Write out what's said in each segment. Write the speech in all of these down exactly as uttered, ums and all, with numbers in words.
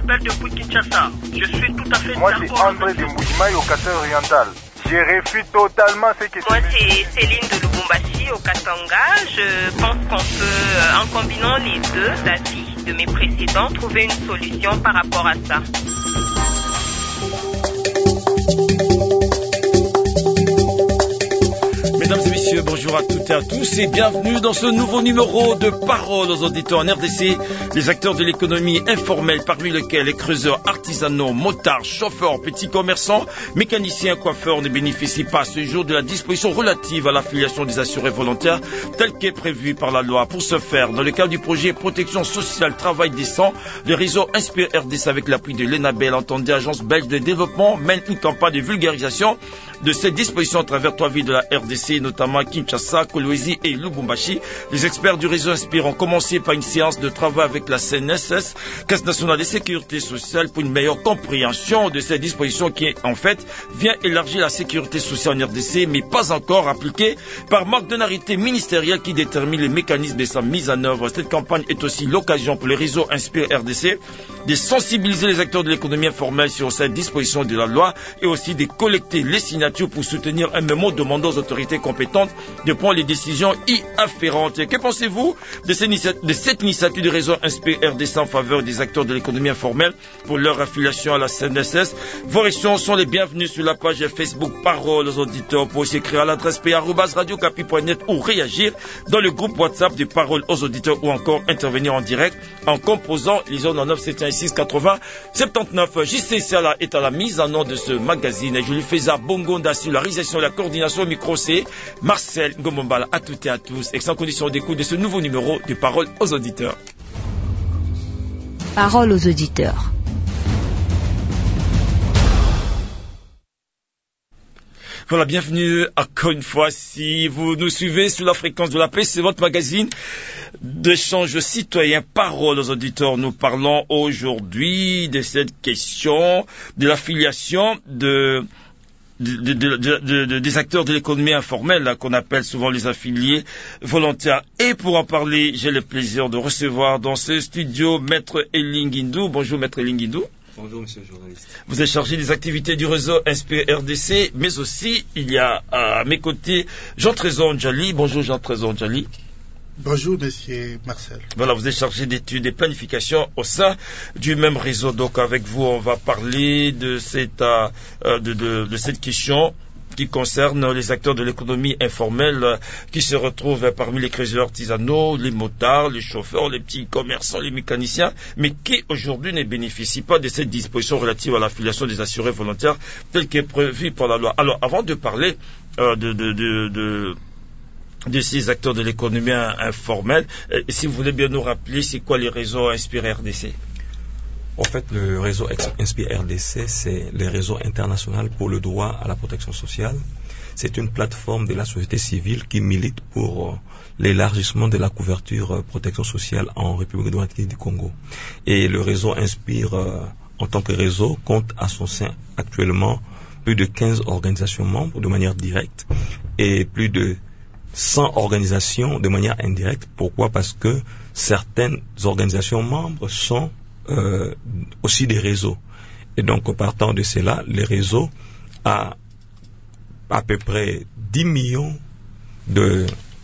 appelle depuis Kinshasa. Je suis tout à fait Moi, d'accord. c'est André de Moujimaï au Katanga oriental. Je réfute totalement ce que tu Moi, c'est Céline de Lubumbashi au Katanga. Je pense qu'on peut, en combinant les deux avis de mes précédents, trouver une solution par rapport à ça. Mesdames et messieurs, bonjour à toutes et à tous et bienvenue dans ce nouveau numéro de Parole aux auditeurs en R D C. Les acteurs de l'économie informelle, parmi lesquels les creuseurs artisanaux, motards, chauffeurs, petits commerçants, mécaniciens, coiffeurs ne bénéficient pas ce jour de la disposition relative à l'affiliation des assurés volontaires telle qu'est prévue par la loi. Pour ce faire, dans le cadre du projet Protection sociale Travail décent, le réseau Inspire R D C avec l'appui de l'ENABEL, entendez Agence belge de développement, mène une campagne de vulgarisation de ces dispositions à travers trois villes de la R D C, notamment Kinshasa, Kolwezi et Lubumbashi. Les experts du réseau Inspire ont commencé par une séance de travail avec la C N S S, Caisse nationale de sécurité sociale, pour une meilleure compréhension de ces dispositions qui, en fait, vient élargir la sécurité sociale en R D C, mais pas encore appliquée par manque d'un arrêté ministériel qui détermine les mécanismes de sa mise en œuvre. Cette campagne est aussi l'occasion pour le réseau Inspire R D C de sensibiliser les acteurs de l'économie informelle sur cette disposition de la loi et aussi de collecter les signatures pour soutenir un mémo demandant aux autorités compétentes de prendre les décisions y afférentes. Que pensez-vous de cette initiative du réseau Inspire R D C en faveur des acteurs de l'économie informelle pour leur affiliation à la C N S S? Vos réactions sont les bienvenues sur la page Facebook Parole aux auditeurs. Pour s'écrire à l'adresse p arobase radio capi point net ou réagir dans le groupe WhatsApp de Parole aux auditeurs ou encore intervenir en direct en composant les zones en neuf sept un six quatre-vingts soixante-dix-neuf. J C Sala est à la mise en œuvre de ce magazine et je lui fais à Bongonda sur la réalisation et la coordination au micro. C'est Marcel Ngomombala à toutes et à tous et sans condition d'écoute de ce nouveau numéro de Parole aux auditeurs. Parole aux auditeurs. Voilà, bienvenue encore une fois. Si vous nous suivez sur la fréquence de la paix, c'est votre magazine d'échange citoyen Parole aux auditeurs. Nous parlons aujourd'hui de cette question de l'affiliation de De, de, de, de, de, des acteurs de l'économie informelle là, qu'on appelle souvent les affiliés volontaires. Et pour en parler, j'ai le plaisir de recevoir dans ce studio Maître Elinguindou. Bonjour Maître Elinguindou. Bonjour monsieur le journaliste. Vous êtes chargé des activités du réseau Inspire R D C, mais aussi il y a à mes côtés Jean Trésor Ndjali. Bonjour Jean Trésor Ndjali. Bonjour, monsieur Marcel. Voilà, vous êtes chargé d'études et planification au sein du même réseau. Donc, avec vous, on va parler de cette, euh, de, de, de cette question qui concerne les acteurs de l'économie informelle euh, qui se retrouvent parmi les creuseurs artisanaux, les motards, les chauffeurs, les petits commerçants, les mécaniciens, mais qui aujourd'hui ne bénéficient pas de cette disposition relative à l'affiliation des assurés volontaires telle qu'est prévue par la loi. Alors, avant de parler euh, de... de, de, de de ces acteurs de l'économie informelle. Euh, si vous voulez bien nous rappeler, c'est quoi les réseaux Inspire R D C? En fait, le réseau Inspire R D C, c'est le réseau international pour le droit à la protection sociale. C'est une plateforme de la société civile qui milite pour euh, l'élargissement de la couverture euh, protection sociale en République démocratique du Congo. Et le réseau Inspire, euh, en tant que réseau, compte à son sein actuellement plus de quinze organisations membres de manière directe et plus de cent organisations de manière indirecte. Pourquoi? Parce que certaines organisations membres sont euh, aussi des réseaux. Et donc, partant de cela, le réseau a à peu près dix millions de...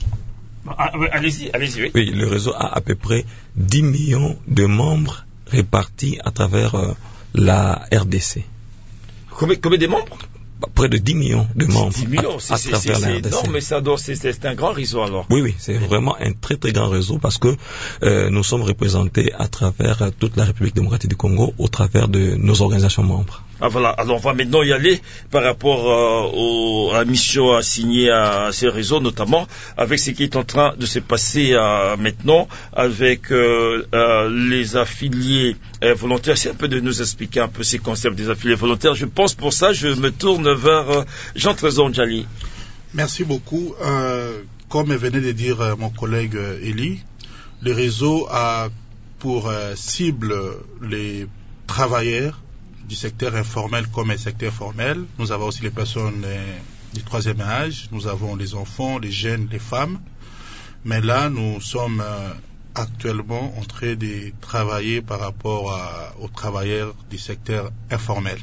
Ah, allez-y, allez-y, oui. Oui, le réseau a à peu près dix millions de membres répartis à travers euh, la R D C. Combien, combien de membres? Près de dix millions de membres. dix millions, c'est, à, à c'est, travers c'est, la R D C. Non, mais ça doit, c'est, c'est un grand réseau alors. Oui, oui, c'est vraiment un très très grand réseau parce que euh, nous sommes représentés à travers toute la République démocratique du Congo au travers de nos organisations membres. Ah voilà, alors on va maintenant y aller par rapport euh, au, à la mission assignée à ces réseaux, notamment avec ce qui est en train de se passer euh, maintenant avec euh, euh, les affiliés euh, volontaires. C'est un peu de nous expliquer un peu ces concepts des affiliés volontaires. Je pense pour ça, je me tourne vers euh, Jean Trésor Ndjali. Merci beaucoup. Euh, comme venait de dire euh, mon collègue euh, Eli, le réseau a pour euh, cible les travailleurs du secteur informel comme un secteur formel. Nous avons aussi les personnes euh, du troisième âge, nous avons les enfants, les jeunes, les femmes. Mais là, nous sommes euh, actuellement en train de travailler par rapport à, aux travailleurs du secteur informel.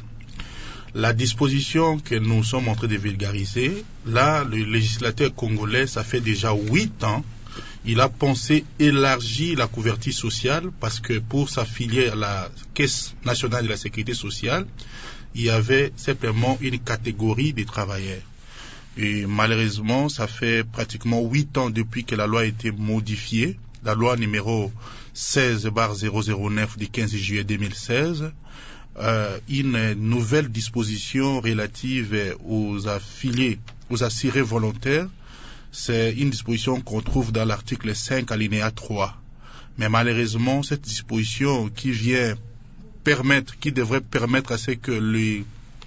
La disposition que nous sommes en train de vulgariser, là, le législateur congolais, ça fait déjà huit ans, il a pensé élargir la couverture sociale parce que pour s'affilier à la Caisse nationale de la sécurité sociale, il y avait simplement une catégorie de travailleurs. Et malheureusement, ça fait pratiquement huit ans depuis que la loi a été modifiée, la loi numéro seize barre zéro zéro neuf du quinze juillet deux mille seize, euh, une nouvelle disposition relative aux affiliés, aux assurés volontaires. C'est une disposition qu'on trouve dans l'article cinq alinéa trois. Mais malheureusement, cette disposition qui vient permettre, qui devrait permettre à ce que les,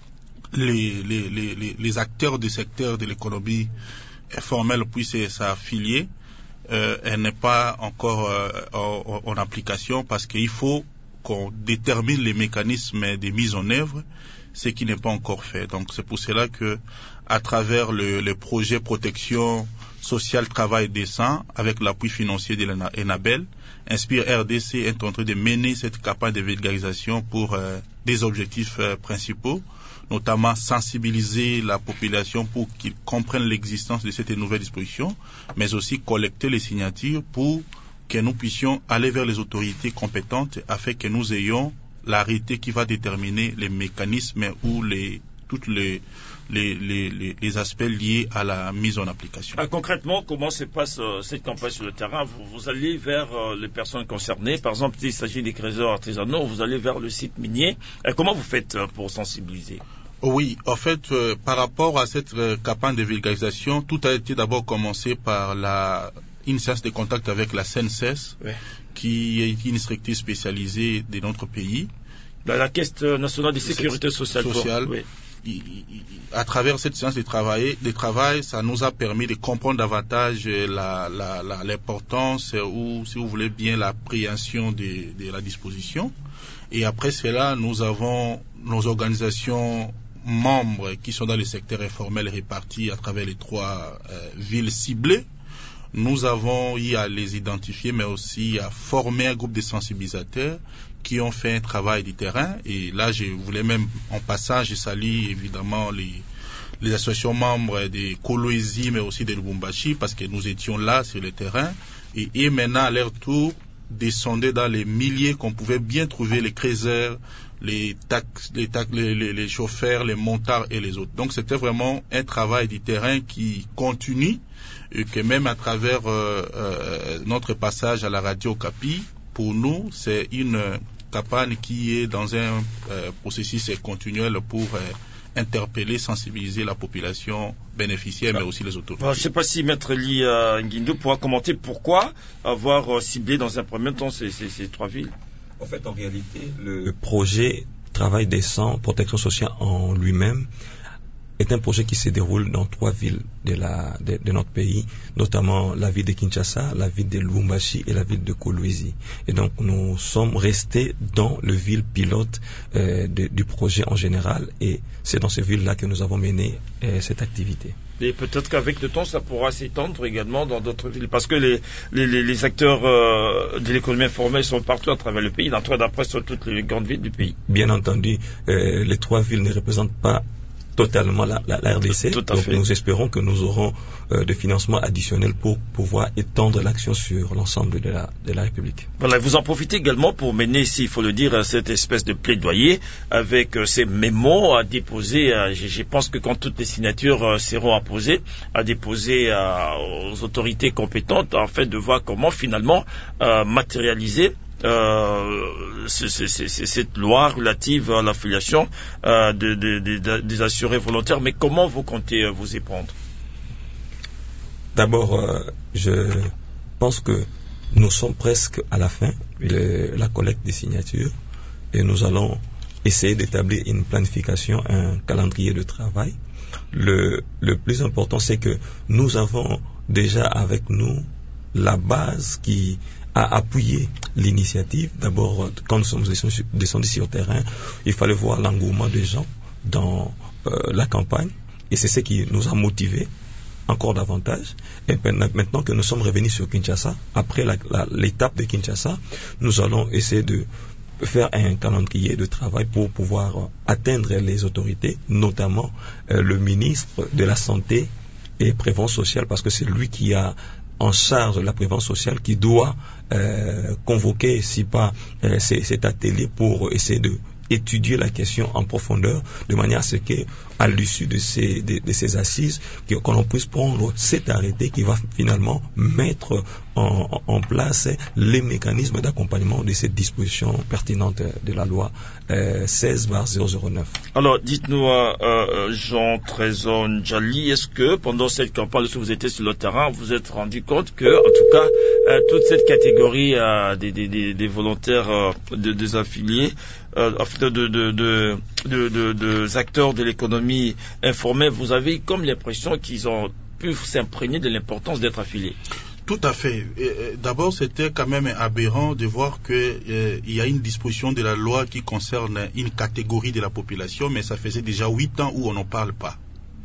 les, les, les, les acteurs du secteur de l'économie informelle puissent s'affilier, euh, elle n'est pas encore euh, en, en application parce qu'il faut qu'on détermine les mécanismes de mise en œuvre, ce qui n'est pas encore fait. Donc c'est pour cela que, à travers le, le projet protection sociale travail décent, avec l'appui financier de l'ENABEL, Inspire R D C est en train de mener cette campagne de vulgarisation pour euh, des objectifs euh, principaux, notamment sensibiliser la population pour qu'ils comprennent l'existence de cette nouvelle disposition, mais aussi collecter les signatures pour que nous puissions aller vers les autorités compétentes afin que nous ayons l'arrêté qui va déterminer les mécanismes ou les toutes les les, les, les, les aspects liés à la mise en application. Ah, concrètement, comment se passe euh, cette campagne sur le terrain? Vous, vous allez vers euh, les personnes concernées, par exemple, s'il s'agit des créateurs artisanaux, vous allez vers le site minier. Euh, comment vous faites euh, pour sensibiliser? Oui, en fait, euh, par rapport à cette euh, campagne de vulgarisation, tout a été d'abord commencé par la une séance de contact avec la C N S S, ouais, qui est une structure spécialisée de notre pays. La, la Caisse nationale de sécurité sociale. sociale. Pour, oui. I, I, à travers cette séance de travail, de travail, ça nous a permis de comprendre davantage la, la, la, l'importance ou, si vous voulez bien, l'appréhension de, de la disposition. Et après cela, nous avons nos organisations membres qui sont dans le secteur informel répartis à travers les trois euh, villes ciblées. Nous avons eu à les identifier, mais aussi à former un groupe de sensibilisateurs qui ont fait un travail du terrain. Et là, je voulais même, en passant, je salue évidemment les, les associations membres de Kolwezi, mais aussi de Lubumbashi, parce que nous étions là sur le terrain. Et, et maintenant, à leur tour, descendaient dans les milliers qu'on pouvait bien trouver, les creuseurs, les, tax, les, tax, les, les, les chauffeurs, les montards et les autres. Donc, c'était vraiment un travail du terrain qui continue, et que même à travers euh, euh, notre passage à la radio Okapi, pour nous, c'est une campagne qui est dans un euh, processus continuel pour euh, interpeller, sensibiliser la population bénéficiaire, mais aussi les autorités. Je ne sais pas si Maître Lee euh, Nguindo pourra commenter pourquoi avoir euh, ciblé dans un premier temps ces, ces, ces trois villes. En fait, en réalité, le projet Travail décent, protection sociale en lui-même est un projet qui se déroule dans trois villes de, la, de, de notre pays, notamment la ville de Kinshasa, la ville de Lubumbashi et la ville de Kolwezi. Et donc nous sommes restés dans le ville pilote euh, de, du projet en général, et c'est dans ces villes-là que nous avons mené euh, cette activité. Et peut-être qu'avec le temps, ça pourra s'étendre également dans d'autres villes, parce que les, les, les acteurs euh, de l'économie informelle sont partout à travers le pays, dans trois d'après sur toutes les grandes villes du pays. Bien entendu, euh, les trois villes ne représentent pas totalement la, la, la R D C. Tout, tout à donc fait. Nous espérons que nous aurons euh, des financements additionnels pour pouvoir étendre l'action sur l'ensemble de la, de la République. Voilà, vous en profitez également pour mener, s'il faut le dire, cette espèce de plaidoyer avec euh, ces mémos à déposer. Euh, je, je pense que quand toutes les signatures euh, seront apposées, à déposer euh, aux autorités compétentes, en fait, de voir comment finalement euh, matérialiser Euh, c'est, c'est, c'est, c'est cette loi relative à l'affiliation euh, de, de, de, des assurés volontaires. Mais comment vous comptez euh, vous y prendre? D'abord, euh, je pense que nous sommes presque à la fin de la collecte des signatures et nous allons essayer d'établir une planification, un calendrier de travail. Le, le plus important, c'est que nous avons déjà avec nous la base qui a appuyé l'initiative. D'abord, quand nous sommes descendus sur le terrain, il fallait voir l'engouement des gens dans euh, la campagne, et c'est ce qui nous a motivés encore davantage. Et maintenant que nous sommes revenus sur Kinshasa, après la, la, l'étape de Kinshasa, nous allons essayer de faire un calendrier de travail pour pouvoir euh, atteindre les autorités, notamment euh, le ministre de la Santé et Prévention sociale, parce que c'est lui qui a en charge de la prévention sociale, qui doit euh, convoquer, si pas euh, cet atelier pour essayer de étudier la question en profondeur, de manière à ce qu'à l'issue de ces, de, de ces assises, qu'on puisse prendre cet arrêté qui va finalement mettre en, en place les mécanismes d'accompagnement de cette disposition pertinente de la loi euh, seize barre zéro zéro neuf. Alors, dites-nous, euh, Jean Trésor Ndjali, est-ce que pendant cette campagne, lorsque vous étiez sur le terrain, vous vous êtes rendu compte que, en tout cas, euh, toute cette catégorie euh, des, des, des, des volontaires euh, de, des affiliés, euh, de, de, de, de, de, de, de acteurs de l'économie informelle, vous avez comme l'impression qu'ils ont pu s'imprégner de l'importance d'être affiliés? Tout à fait. D'abord, c'était quand même aberrant de voir qu'il euh, y a une disposition de la loi qui concerne une catégorie de la population, mais ça faisait déjà huit ans où on n'en parle pas.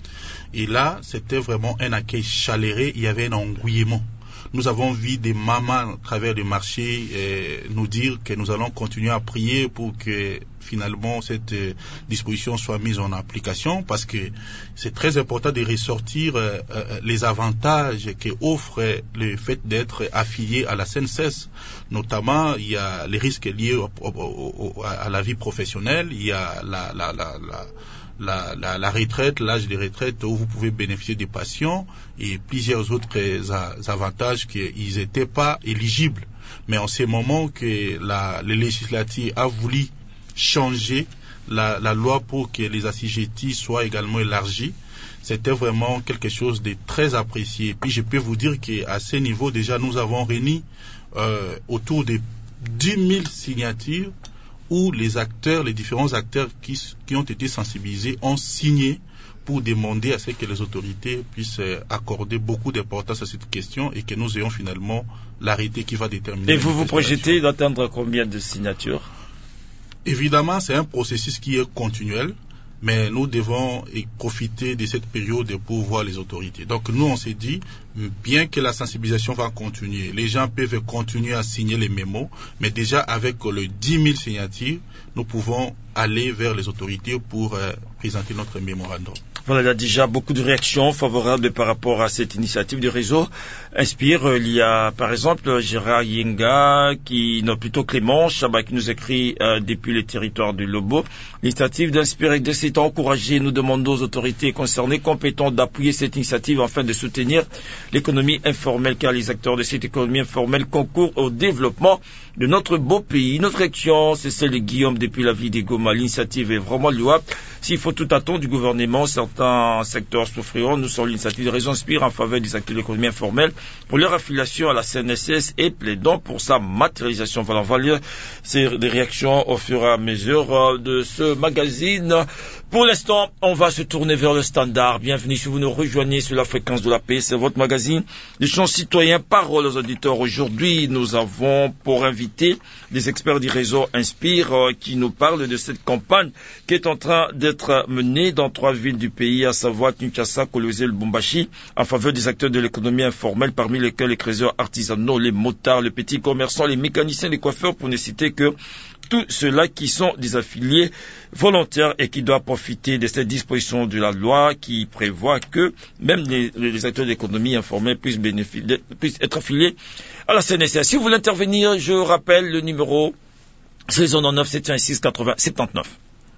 Et là, c'était vraiment un accueil chaleureux, il y avait un engouillement. Nous avons vu des mamans à travers les marchés euh, nous dire que nous allons continuer à prier pour que finalement cette euh, disposition soit mise en application, parce que c'est très important de ressortir euh, euh, les avantages que offre le fait d'être affilié à la C N S S. Notamment, il y a les risques liés au, au, au, à la vie professionnelle, il y a la, la, la, la La, la, la retraite, l'âge de retraite où vous pouvez bénéficier des pensions et plusieurs autres avantages qu'ils n'étaient pas éligibles. Mais en ce moment que la, le législatif a voulu changer la, la loi pour que les assujettis soient également élargis, c'était vraiment quelque chose de très apprécié. Et puis je peux vous dire qu'à ce niveau déjà nous avons réuni euh, autour de dix mille signatures où les acteurs, les différents acteurs qui, qui ont été sensibilisés ont signé pour demander à ce que les autorités puissent accorder beaucoup d'importance à cette question et que nous ayons finalement l'arrêté qui va déterminer. Et vous vous projetez d'atteindre combien de signatures? Évidemment, c'est un processus qui est continuel, mais nous devons profiter de cette période pour voir les autorités. Donc nous, on s'est dit, bien que la sensibilisation va continuer, les gens peuvent continuer à signer les mémos, mais déjà avec les dix mille signatures, nous pouvons aller vers les autorités pour euh, présenter notre mémorandum. Voilà, il y a déjà beaucoup de réactions favorables par rapport à cette initiative du réseau Inspire. Il y a par exemple Gérard Yenga, qui, non plutôt Clément Chabat, qui nous écrit euh, depuis les territoires du Lobo. L'initiative d'Inspire et de s'est encouragée. Nous demandons aux autorités concernées compétentes d'appuyer cette initiative afin de soutenir l'économie informelle, car les acteurs de cette économie informelle concourent au développement de notre beau pays. Notre action, c'est celle de Guillaume depuis la ville des Goma. L'initiative est vraiment louable. S'il faut tout attendre du gouvernement, certains secteurs souffriront. Nous sommes l'initiative de Réseau Inspire en faveur des acteurs de l'économie informelle pour leur affiliation à la C N S S et plaidant pour sa matérialisation. Voilà, on va lire ces des réactions au fur et à mesure de ce magazine. Pour l'instant, on va se tourner vers le standard. Bienvenue si vous nous rejoignez sur la fréquence de la paix. C'est votre magazine des champs citoyens, parole aux auditeurs. Aujourd'hui, nous avons pour inviter des experts du réseau Inspire euh, qui nous parlent de cette campagne qui est en train d'être menée dans trois villes du pays, à savoir Kinshasa, Kolwezi et Lubumbashi, en faveur des acteurs de l'économie informelle, parmi lesquels les créateurs artisanaux, les motards, les petits commerçants, les mécaniciens, les coiffeurs, pour ne citer que tous ceux-là qui sont des affiliés volontaires et qui doivent profiter de cette disposition de la loi qui prévoit que même les, les acteurs de l'économie informelle puissent, puissent être affiliés à la C N S S. Si vous voulez intervenir, je rappelle le numéro, c'est zéro neuf sept cent six quatre-vingts soixante-dix-neuf.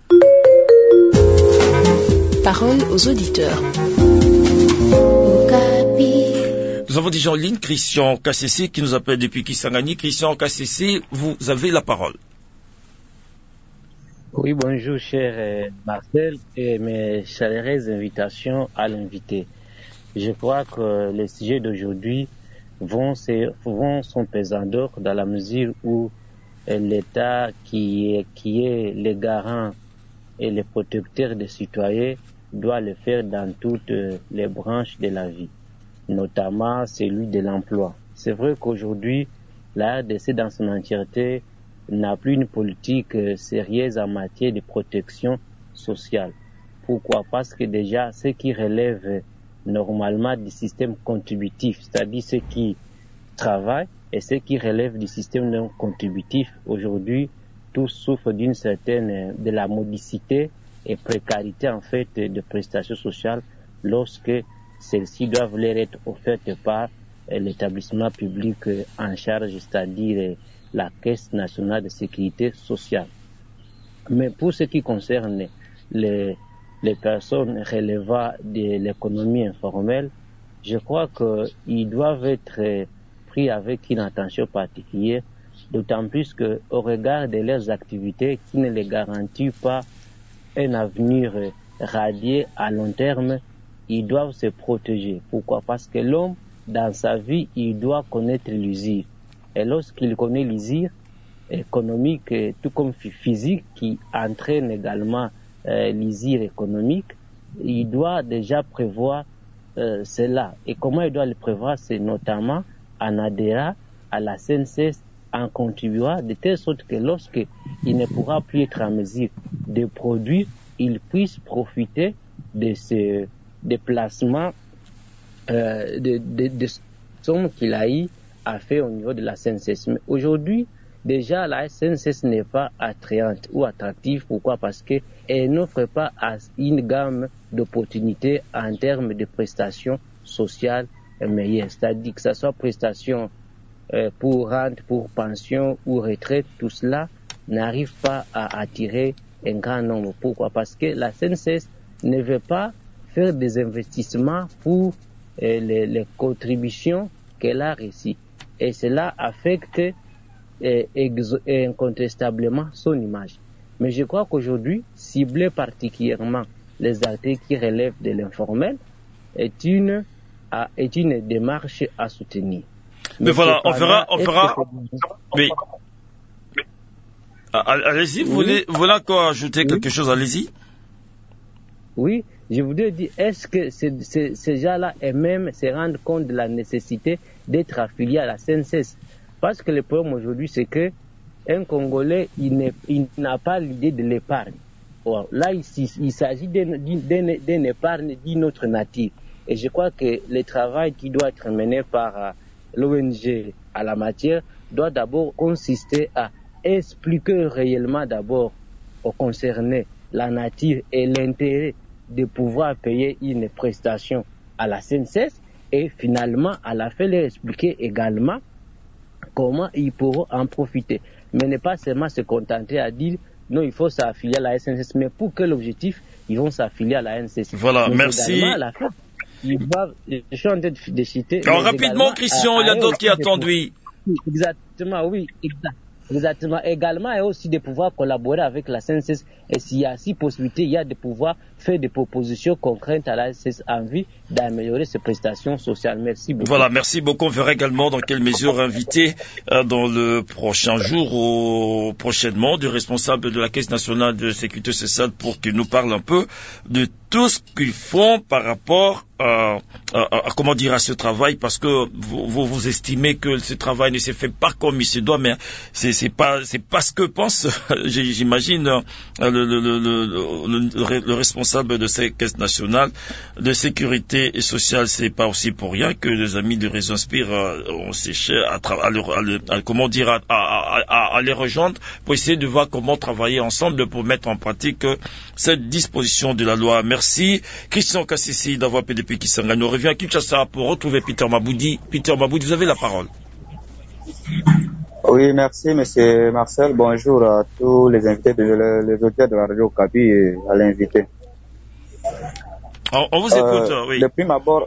Parole aux auditeurs. Nous avons déjà en ligne Christian K C C qui nous appelle depuis Kisangani. Christian K C C, vous avez la parole. Oui, bonjour cher Marcel et mes chaleureuses invitations à l'invité. Je crois que les sujets d'aujourd'hui vont, vont son pesant d'or dans la mesure où l'État qui est, qui est le garant et le protecteur des citoyens doit le faire dans toutes les branches de la vie, notamment celui de l'emploi. C'est vrai qu'aujourd'hui, la R D C dans son entièreté n'a plus une politique sérieuse en matière de protection sociale. Pourquoi? Parce que déjà, ce qui relève normalement du système contributif, c'est-à-dire ceux qui travaillent et ceux qui relèvent du système non contributif. Aujourd'hui, tous souffrent d'une certaine, de la modicité et précarité en fait de prestations sociales lorsque celles-ci doivent leur être offertes par l'établissement public en charge, c'est-à-dire la Caisse nationale de sécurité sociale. Mais pour ce qui concerne les, les personnes relevant de l'économie informelle, je crois qu'ils doivent être pris avec une attention particulière, d'autant plus qu'au regard de leurs activités qui ne les garantissent pas un avenir radieux à long terme, ils doivent se protéger. Pourquoi? Parce que l'homme, dans sa vie, il doit connaître l'usure. Et lorsqu'il connaît l'usure économique, tout comme physique, qui entraîne également euh, l'usure économique, il doit déjà prévoir euh, cela. Et comment il doit le prévoir? C'est notamment en adhérant à la C N C S, en contribuant de telle sorte que lorsqu'il ne pourra plus être en mesure de produire, il puisse profiter de ce déplacement euh, de, de, de sommes qu'il a eu à faire au niveau de la C N C S. Mais aujourd'hui, déjà, la C N C S n'est pas attrayante ou attractive. Pourquoi? Parce qu'elle n'offre pas une gamme d'opportunités en termes de prestations sociales meilleures. C'est-à-dire que ce soit prestations euh, pour rente, pour pension ou retraite, tout cela n'arrive pas à attirer un grand nombre. Pourquoi? Parce que la C N C S ne veut pas faire des investissements pour euh, les, les contributions qu'elle a reçues. Et cela affecte euh, exo- incontestablement son image. Mais je crois qu'aujourd'hui, cibler particulièrement les acteurs qui relèvent de l'informel est une, à, est une démarche à soutenir. Mais, Mais voilà, on fera, on fera. Mais, allez-y, vous oui. voulez, vous voulez encore ajouter oui. quelque chose, allez-y. Oui, je voudrais dire, est-ce que ces, ces, ces gens-là eux-mêmes se rendent compte de la nécessité d'être affiliés à la C N C S? Parce que le problème aujourd'hui, c'est que un Congolais, il, il n'a pas l'idée de l'épargne. Or, là, il, il s'agit d'une, d'une, d'une épargne d'une autre nature. Et je crois que le travail qui doit être mené par uh, l'O N G à la matière doit d'abord consister à expliquer réellement d'abord aux concernés la nature et l'intérêt de pouvoir payer une prestation à la C N C S et finalement à la fin leur expliquer également comment ils pourront en profiter. Mais ne pas seulement se contenter à dire non, il faut s'affilier à la S N C S, mais pour quel objectif ils vont s'affilier à la N C S? Voilà, mais merci. À la fin, ils doivent, je suis en train de citer. Alors rapidement, Christian, à, il y a d'autres qui attendent, oui. Exactement, oui, exact. Exactement. Également, il y a aussi de pouvoir collaborer avec la C N C S. Et s'il y a six possibilités, il y a de pouvoir faire des propositions concrètes à la C N C S en vue d'améliorer ses prestations sociales. Merci beaucoup. Voilà, merci beaucoup. On verra également dans quelle mesure inviter euh, dans le prochain jour ou prochainement du responsable de la Caisse nationale de sécurité sociale pour qu'il nous parle un peu de tout ce qu'ils font par rapport à, à, à comment dire à ce travail, parce que vous, vous vous estimez que ce travail ne s'est fait pas comme il se doit, mais c'est c'est pas c'est pas ce que pense j'imagine le, le, le, le, le responsable de cette caisse nationale de sécurité sociale. C'est pas aussi pour rien que les amis de Réseau Inspire ont séché à, à, à, à comment dire à, à, à, à les rejoindre pour essayer de voir comment travailler ensemble pour mettre en pratique cette disposition de la loi. Merci Christian Kassisi d'avoir P D P qui s'engage. Nous revient à Kinshasa pour retrouver Peter Maboudi. Peter Maboudi, vous avez la parole. Oui, merci Monsieur Marcel. Bonjour à tous les invités, de, les auditeurs de la radio Okapi et à l'invité. On, on vous écoute, euh, oui. Depuis ma abord,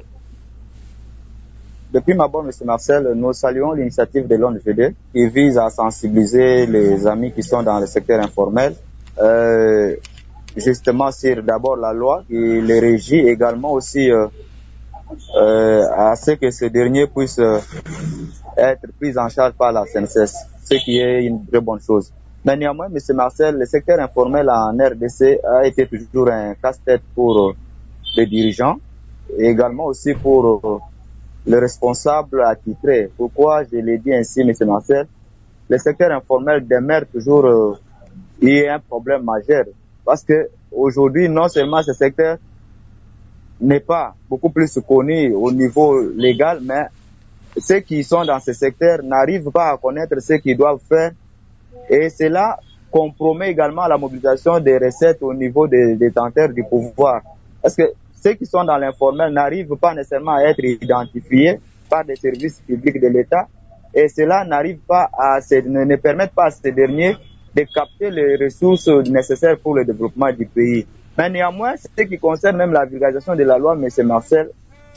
depuis ma abord, Monsieur Marcel, nous saluons l'initiative de l'O N G D qui vise à sensibiliser les amis qui sont dans le secteur informel, euh, justement sur d'abord la loi qui les régit, également aussi euh, euh, à ce que ce dernier puisse euh, être pris en charge par la C N C S, ce qui est une très bonne chose. Mais néanmoins, M. Marcel, le secteur informel en R D C a été toujours un casse-tête pour euh, les dirigeants et également aussi pour euh, le responsable attitré. Pourquoi je l'ai dit ainsi, M. Marcel? Le secteur informel demeure toujours euh, il y a un problème majeur parce que aujourd'hui, non seulement ce secteur n'est pas beaucoup plus connu au niveau légal, mais ceux qui sont dans ce secteur n'arrivent pas à connaître ce qu'ils doivent faire et cela compromet également la mobilisation des recettes au niveau des détenteurs du pouvoir. Parce que ceux qui sont dans l'informel n'arrivent pas nécessairement à être identifiés par des services publics de l'État et cela n'arrive pas à se, ne, ne permettent pas à ces derniers de capter les ressources nécessaires pour le développement du pays. Mais néanmoins, ce qui concerne même la vulgarisation de la loi, M. Marcel,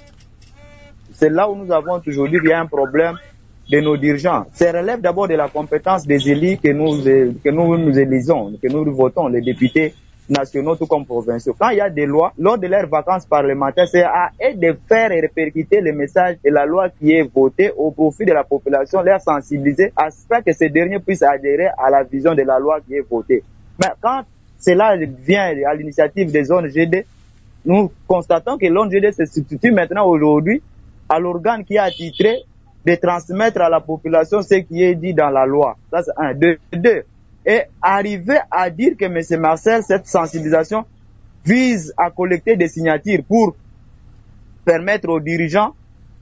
c'est là où nous avons toujours dit qu'il y a un problème de nos dirigeants. Ça relève d'abord de la compétence des élus que nous, que nous nous élisons, que nous votons, les députés nationaux tout comme provinciaux. Quand il y a des lois, lors de leurs vacances parlementaires, c'est à eux de faire et répercuter le message de la loi qui est votée au profit de la population, leur sensibiliser à ce que ces derniers puissent adhérer à la vision de la loi qui est votée. Mais quand cela vient à l'initiative des O N G D, nous constatons que l'O N G D se substitue maintenant aujourd'hui à l'organe qui est attitré de transmettre à la population ce qui est dit dans la loi. Ça, c'est un. Deux. Deux. Et arriver à dire que M. Marcel, cette sensibilisation vise à collecter des signatures pour permettre aux dirigeants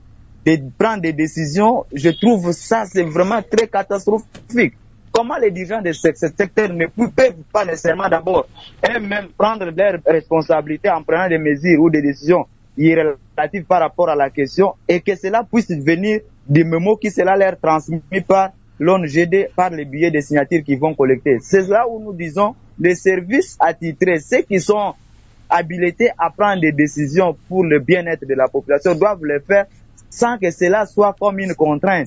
de prendre des décisions, je trouve ça, c'est vraiment très catastrophique. Comment les dirigeants de ce, ce secteur ne peuvent pas nécessairement d'abord eux-mêmes prendre leurs responsabilités en prenant des mesures ou des décisions irrelatives par rapport à la question et que cela puisse venir des mémos qui sera leur transmis par l'O N G D, par les billets de signatures qu'ils vont collecter. C'est là où nous disons les services attitrés, ceux qui sont habilités à prendre des décisions pour le bien-être de la population doivent le faire sans que cela soit comme une contrainte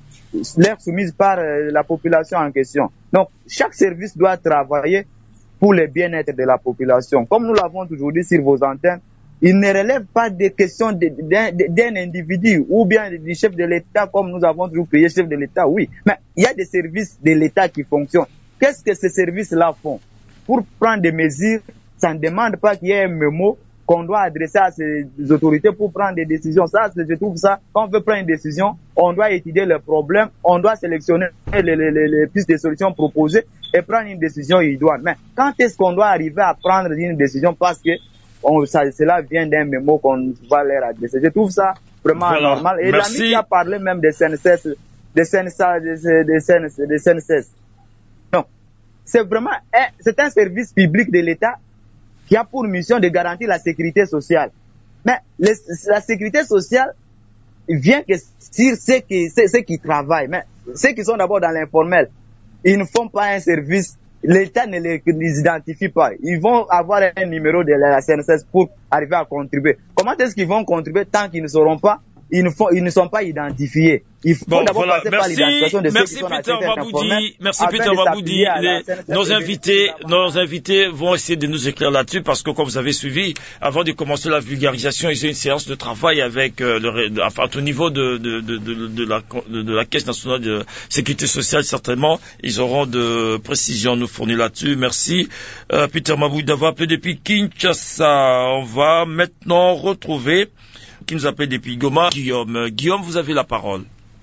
leur soumise par la population en question. Donc, chaque service doit travailler pour le bien-être de la population. Comme nous l'avons toujours dit sur vos antennes, il ne relève pas des questions d'un individu ou bien du chef de l'État comme nous avons toujours payé chef de l'État, oui. Mais il y a des services de l'État qui fonctionnent. Qu'est-ce que ces services-là font? Pour prendre des mesures, ça ne demande pas qu'il y ait un mémo qu'on doit adresser à ces autorités pour prendre des décisions. Ça, je trouve ça, quand on veut prendre une décision, on doit étudier le problème, on doit sélectionner les, les, les, les pistes de solutions proposées et prendre une décision idoine. Mais quand est-ce qu'on doit arriver à prendre une décision parce que on, ça, cela vient d'un mémo qu'on va leur adresser? Je trouve ça vraiment voilà. Normal. Et l'ami qui a parlé même des C N S S, des C N S S, des C N S S, des C N S S. Non. C'est vraiment un, c'est un service public de l'État qui a pour mission de garantir la sécurité sociale. Mais les, la sécurité sociale vient que sur ceux qui, ceux, ceux qui travaillent. Mais ceux qui sont d'abord dans l'informel, ils ne font pas un service. L'État ne les, les identifie pas. Ils vont avoir un numéro de la C N S S pour arriver à contribuer. Comment est-ce qu'ils vont contribuer tant qu'ils ne seront pas, ils ne, font, ils ne sont pas identifiés? Il faut bon, d'abord voilà. passer merci, par l'identification de merci ceux qui Peter sont Maboudi, merci Peter Maboudi. Nos invités, nos invités vont essayer de nous éclaire là-dessus parce que comme vous avez suivi, avant de commencer la vulgarisation, ils ont une séance de travail avec euh, le, enfin, au niveau de, de, de, de, de, la, de, de la Caisse nationale de sécurité sociale, certainement, ils auront de précisions à nous fournir là-dessus. Merci euh, Peter Maboudi d'avoir appelé depuis Kinshasa. On va maintenant retrouver qui nous appelle depuis Goma, Guillaume. Guillaume, vous avez la parole.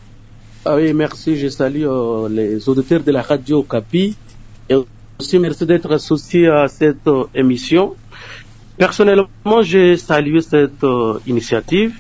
Ah oui, merci. Je salue euh, les auditeurs de la radio Okapi et aussi merci d'être associé à cette euh, émission. Personnellement, j'ai salué cette euh, initiative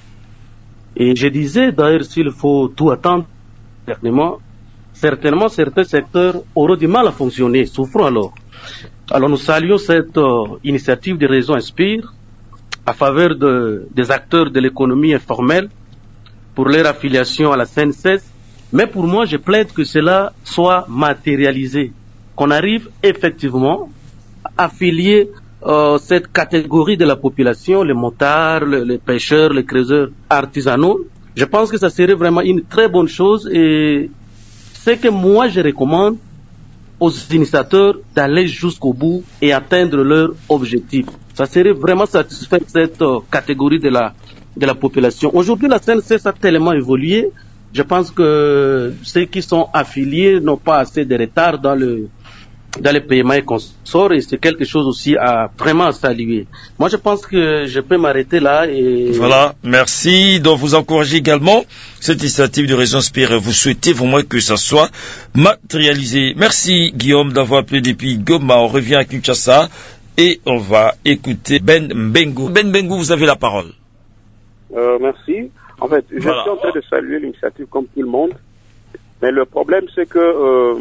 et je disais d'ailleurs s'il faut tout attendre, certainement, certainement certains secteurs auront du mal à fonctionner. Souffrons alors. Alors nous saluons cette euh, initiative de Réseau Inspire à faveur de, des acteurs de l'économie informelle pour leur affiliation à la C N S S. Mais pour moi, je plaide que cela soit matérialisé, qu'on arrive effectivement à affilier euh, cette catégorie de la population, les motards, les, les pêcheurs, les creuseurs artisanaux. Je pense que ça serait vraiment une très bonne chose et c'est que moi je recommande aux initiateurs d'aller jusqu'au bout et atteindre leur objectif. Ça serait vraiment satisfaire cette euh, catégorie de la, de la population. Aujourd'hui, la C N S S a tellement évolué. Je pense que ceux qui sont affiliés n'ont pas assez de retard dans le, dans les paiements et consorts et c'est quelque chose aussi à vraiment saluer. Moi, je pense que je peux m'arrêter là et... Voilà, merci. Donc, vous encouragez également cette initiative de Réseau Inspire. Vous souhaitez vraiment que ça soit matérialisé. Merci, Guillaume, d'avoir appelé depuis Goma. On revient à Kinshasa. Et on va écouter Ben Mbengu. Ben Mbengu, vous avez la parole. Euh, merci. En fait, je Voilà. suis en train de saluer l'initiative comme tout le monde. Mais le problème, c'est que euh,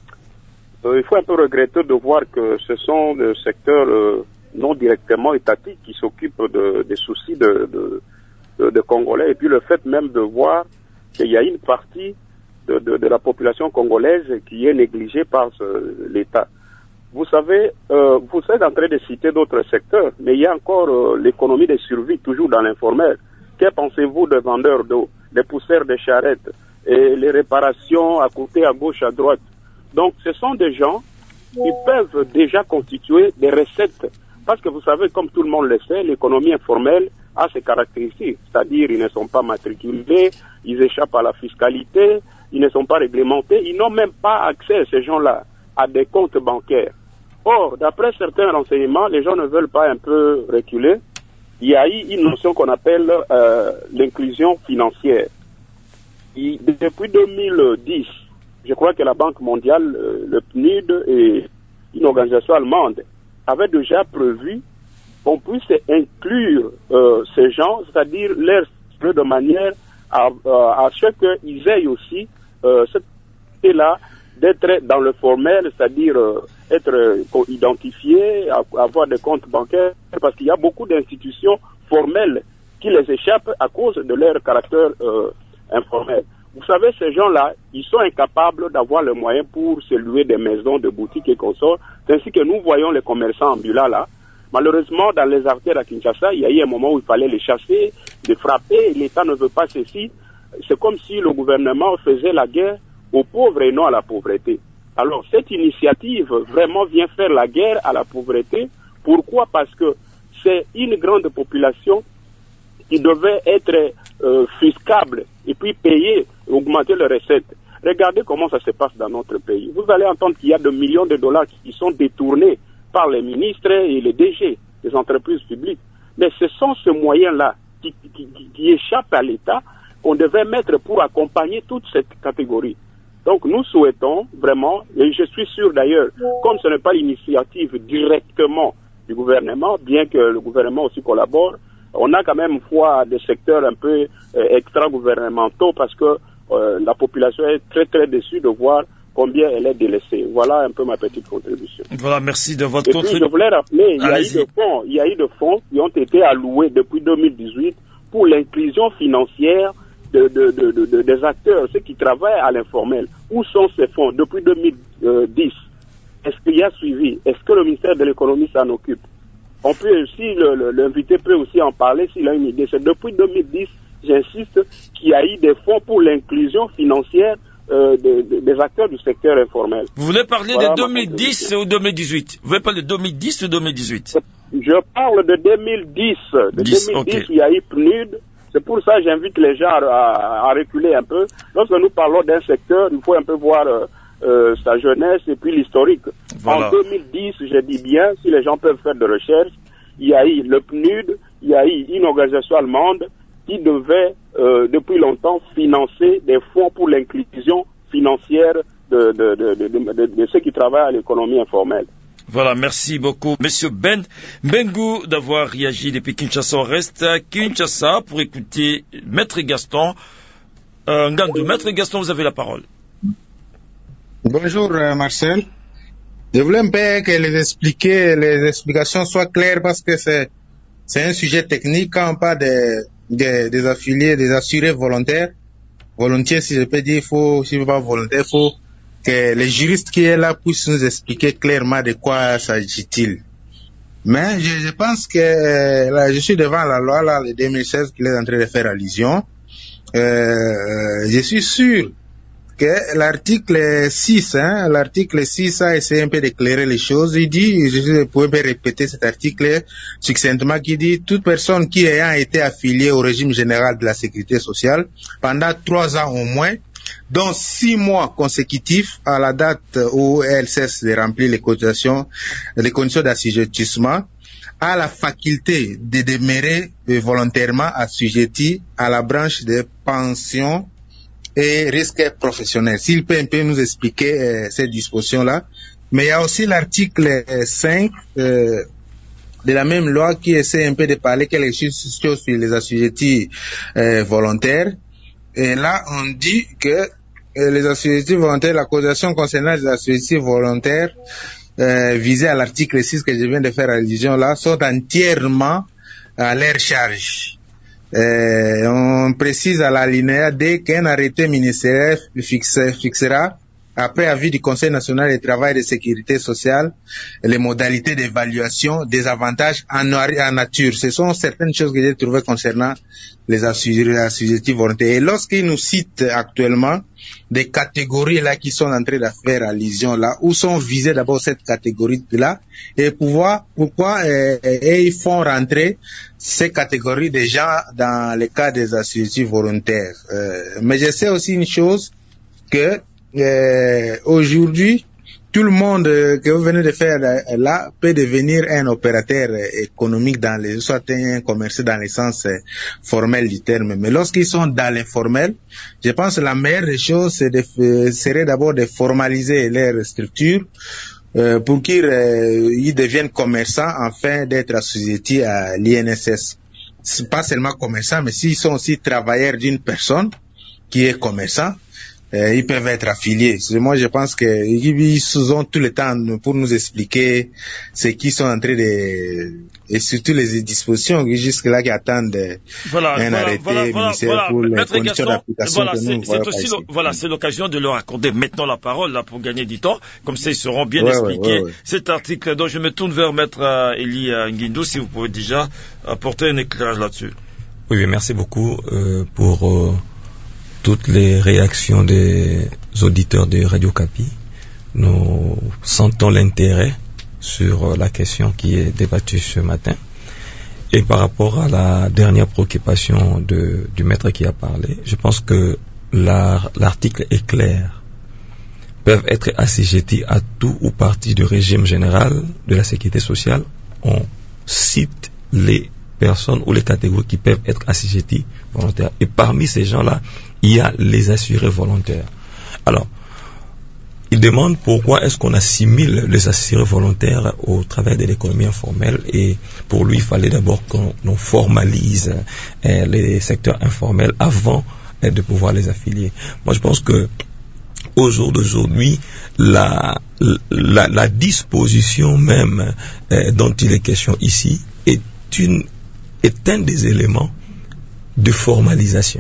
euh, il faut un peu regretter de voir que ce sont des secteurs euh, non directement étatiques qui s'occupent de, des soucis de, de, de, de Congolais. Et puis le fait même de voir qu'il y a une partie de, de, de la population congolaise qui est négligée par ce, l'État. Vous savez, euh, vous êtes en train de citer d'autres secteurs, mais il y a encore euh, l'économie de survie, toujours dans l'informel. Que pensez-vous des vendeurs d'eau, des pousseurs de charrettes et les réparations à côté, à gauche, à droite? Donc, ce sont des gens qui peuvent déjà constituer des recettes. Parce que vous savez, comme tout le monde le sait, l'économie informelle a ses caractéristiques. C'est-à-dire, ils ne sont pas matriculés, ils échappent à la fiscalité, ils ne sont pas réglementés, ils n'ont même pas accès, ces gens-là, à des comptes bancaires. Or, d'après certains renseignements, les gens ne veulent pas un peu reculer. Il y a eu une notion qu'on appelle euh, l'inclusion financière. Il, depuis deux mille dix, je crois que la Banque mondiale, euh, le P N U D et une organisation allemande avaient déjà prévu qu'on puisse inclure euh, ces gens, c'est-à-dire leur de manière à, à, à ce qu'ils aient aussi euh, ce côté-là d'être dans le formel, c'est-à-dire euh, être euh, identifié, avoir des comptes bancaires, parce qu'il y a beaucoup d'institutions formelles qui les échappent à cause de leur caractère euh, informel. Vous savez, ces gens-là, ils sont incapables d'avoir les moyens pour se louer des maisons, des boutiques et consorts. C'est ainsi que nous voyons les commerçants ambulants là. Malheureusement, dans les artères à Kinshasa, il y a eu un moment où il fallait les chasser, les frapper. L'État ne veut pas ceci. C'est comme si le gouvernement faisait la guerre aux pauvres et non à la pauvreté. Alors, cette initiative vraiment vient faire la guerre à la pauvreté. Pourquoi? Parce que c'est une grande population qui devait être euh, fiscable et puis payer, augmenter les recettes. Regardez comment ça se passe dans notre pays. Vous allez entendre qu'il y a des millions de dollars qui sont détournés par les ministres et les D G des entreprises publiques. Mais ce sont ces moyens-là qui, qui, qui, qui échappent à l'État qu'on devait mettre pour accompagner toute cette catégorie. Donc nous souhaitons vraiment, et je suis sûr d'ailleurs, comme ce n'est pas l'initiative directement du gouvernement, bien que le gouvernement aussi collabore, on a quand même foi à des secteurs un peu euh, extra-gouvernementaux parce que euh, la population est très très déçue de voir combien elle est délaissée. Voilà un peu ma petite contribution. Voilà, merci de votre contribution. Et puis je voulais rappeler, il y, a eu de fonds, il y a eu de fonds qui ont été alloués depuis deux mille dix-huit pour l'inclusion financière de, de, de, de, de, des acteurs, ceux qui travaillent à l'informel. Où sont ces fonds depuis deux mille dix? Est-ce qu'il y a suivi? Est-ce que le ministère de l'économie s'en occupe? On peut aussi, l'invité peut aussi en parler s'il a une idée. C'est depuis deux mille dix, j'insiste, qu'il y a eu des fonds pour l'inclusion financière euh, de, de, des acteurs du secteur informel. Vous voulez parler voilà de deux mille dix ou deux mille dix-huit? Vous voulez parler de deux mille dix ou deux mille dix-huit? Je parle de deux mille dix. De dix, deux mille dix, okay. Il y a eu P N U D. C'est pour ça que j'invite les gens à, à reculer un peu. Lorsque nous parlons d'un secteur, il faut un peu voir euh, euh, sa jeunesse et puis l'historique. Voilà. En deux mille dix, je dis bien, si les gens peuvent faire de recherche, il y a eu le P N U D, il y a eu une organisation allemande qui devait, euh, depuis longtemps, financer des fonds pour l'inclusion financière de, de, de, de, de, de, de ceux qui travaillent à l'économie informelle. Voilà, merci beaucoup, Monsieur Ben Mbengu, d'avoir réagi depuis Kinshasa. On reste à Kinshasa pour écouter Maître Gaston. Euh, Ngandou, Maître Gaston, vous avez la parole. Bonjour, euh, Marcel. Je voulais un peu que les expliquer, les explications soient claires parce que c'est, c'est un sujet technique. Quand on parle des, des, des affiliés, des assurés volontaires, volontiers, si je peux dire, il faut, si je veux pas volontaire, il faut que les juristes qui est là puissent nous expliquer clairement de quoi s'agit-il. Mais je, je pense que là, je suis devant la loi là, de deux mille seize qu'il est en train de faire allusion. Euh, je suis sûr que l'article six, hein, l'article six a essayé un peu d'éclairer les choses. Il dit, je pourrais répéter cet article succinctement, qui dit toute personne qui ayant été affiliée au régime général de la sécurité sociale pendant trois ans au moins, dont six mois consécutifs à la date où elle cesse de remplir les cotisations, les conditions d'assujettissement, a la faculté de demeurer volontairement assujetti à la branche de pension et risque professionnel. S'il peut un peu nous expliquer euh, cette disposition-là. Mais il y a aussi l'article cinq, euh, de la même loi qui essaie un peu de parler quelque chose sur les assujettis euh, volontaires. Et là, on dit que euh, les assujettis volontaires, la causation concernant les assujettis volontaires euh, visés à l'article six que je viens de faire allusion là, sont entièrement à leur charge. Euh, on précise à l'alinéa D qu'un arrêté ministériel fixe, fixera, après avis du Conseil national du travail et de sécurité sociale, les modalités d'évaluation des avantages en, en nature. Ce sont certaines choses que j'ai trouvées concernant les assujettis volontaires. Et lorsqu'ils nous citent actuellement des catégories là qui sont en train de faire allusion là, où sont visées d'abord cette catégorie là, et pourquoi, pourquoi euh, et ils font rentrer ces catégories de gens dans le cas des assujettis volontaires. Euh, mais je sais aussi une chose, que Euh, aujourd'hui, tout le monde euh, que vous venez de faire euh, là peut devenir un opérateur euh, économique dans les, soit un commerçant dans le sens euh, formel du terme. Mais lorsqu'ils sont dans l'informel, je pense que la meilleure des choses c'est de, euh, serait d'abord de formaliser leur structure euh, pour qu'ils euh, ils deviennent commerçants afin d'être assujettis à l'I N S S. C'est pas seulement commerçants, mais s'ils sont aussi travailleurs d'une personne qui est commerçant, Euh, ils peuvent être affiliés. Moi, je pense qu'ils ont tout le temps pour nous expliquer ce qu'ils sont en train de... Et surtout les dispositions jusque-là qui attendent voilà, un voilà, arrêté voilà, ministère voilà, pour les Maître conditions Gaston, d'application voilà, que nous c'est, c'est aussi le, voilà, c'est l'occasion de leur accorder maintenant la parole là pour gagner du temps. Comme ça, ils seront bien ouais, expliqués. ouais, ouais, ouais. Cet article, donc je me tourne vers Maître euh, Eli euh, Nguindou, si vous pouvez déjà apporter un éclairage là-dessus. Oui, oui, merci beaucoup euh, pour... Euh, toutes les réactions des auditeurs de Radio Kapi. Nous sentons l'intérêt sur la question qui est débattue ce matin. Et par rapport à la dernière préoccupation de, du maître qui a parlé, je pense que la, l'article est clair. Peuvent être assujettis à tout ou partie du régime général de la sécurité sociale. On cite les personnes ou les catégories qui peuvent être assujettis volontaires. Et parmi ces gens-là, il y a les assurés volontaires. Alors, il demande pourquoi est-ce qu'on assimile les assurés volontaires au travail de l'économie informelle, et pour lui, il fallait d'abord qu'on on formalise euh, les secteurs informels avant euh, de pouvoir les affilier. Moi, je pense que au jour d'aujourd'hui, la, la, la disposition même euh, dont il est question ici est une est un des éléments de formalisation.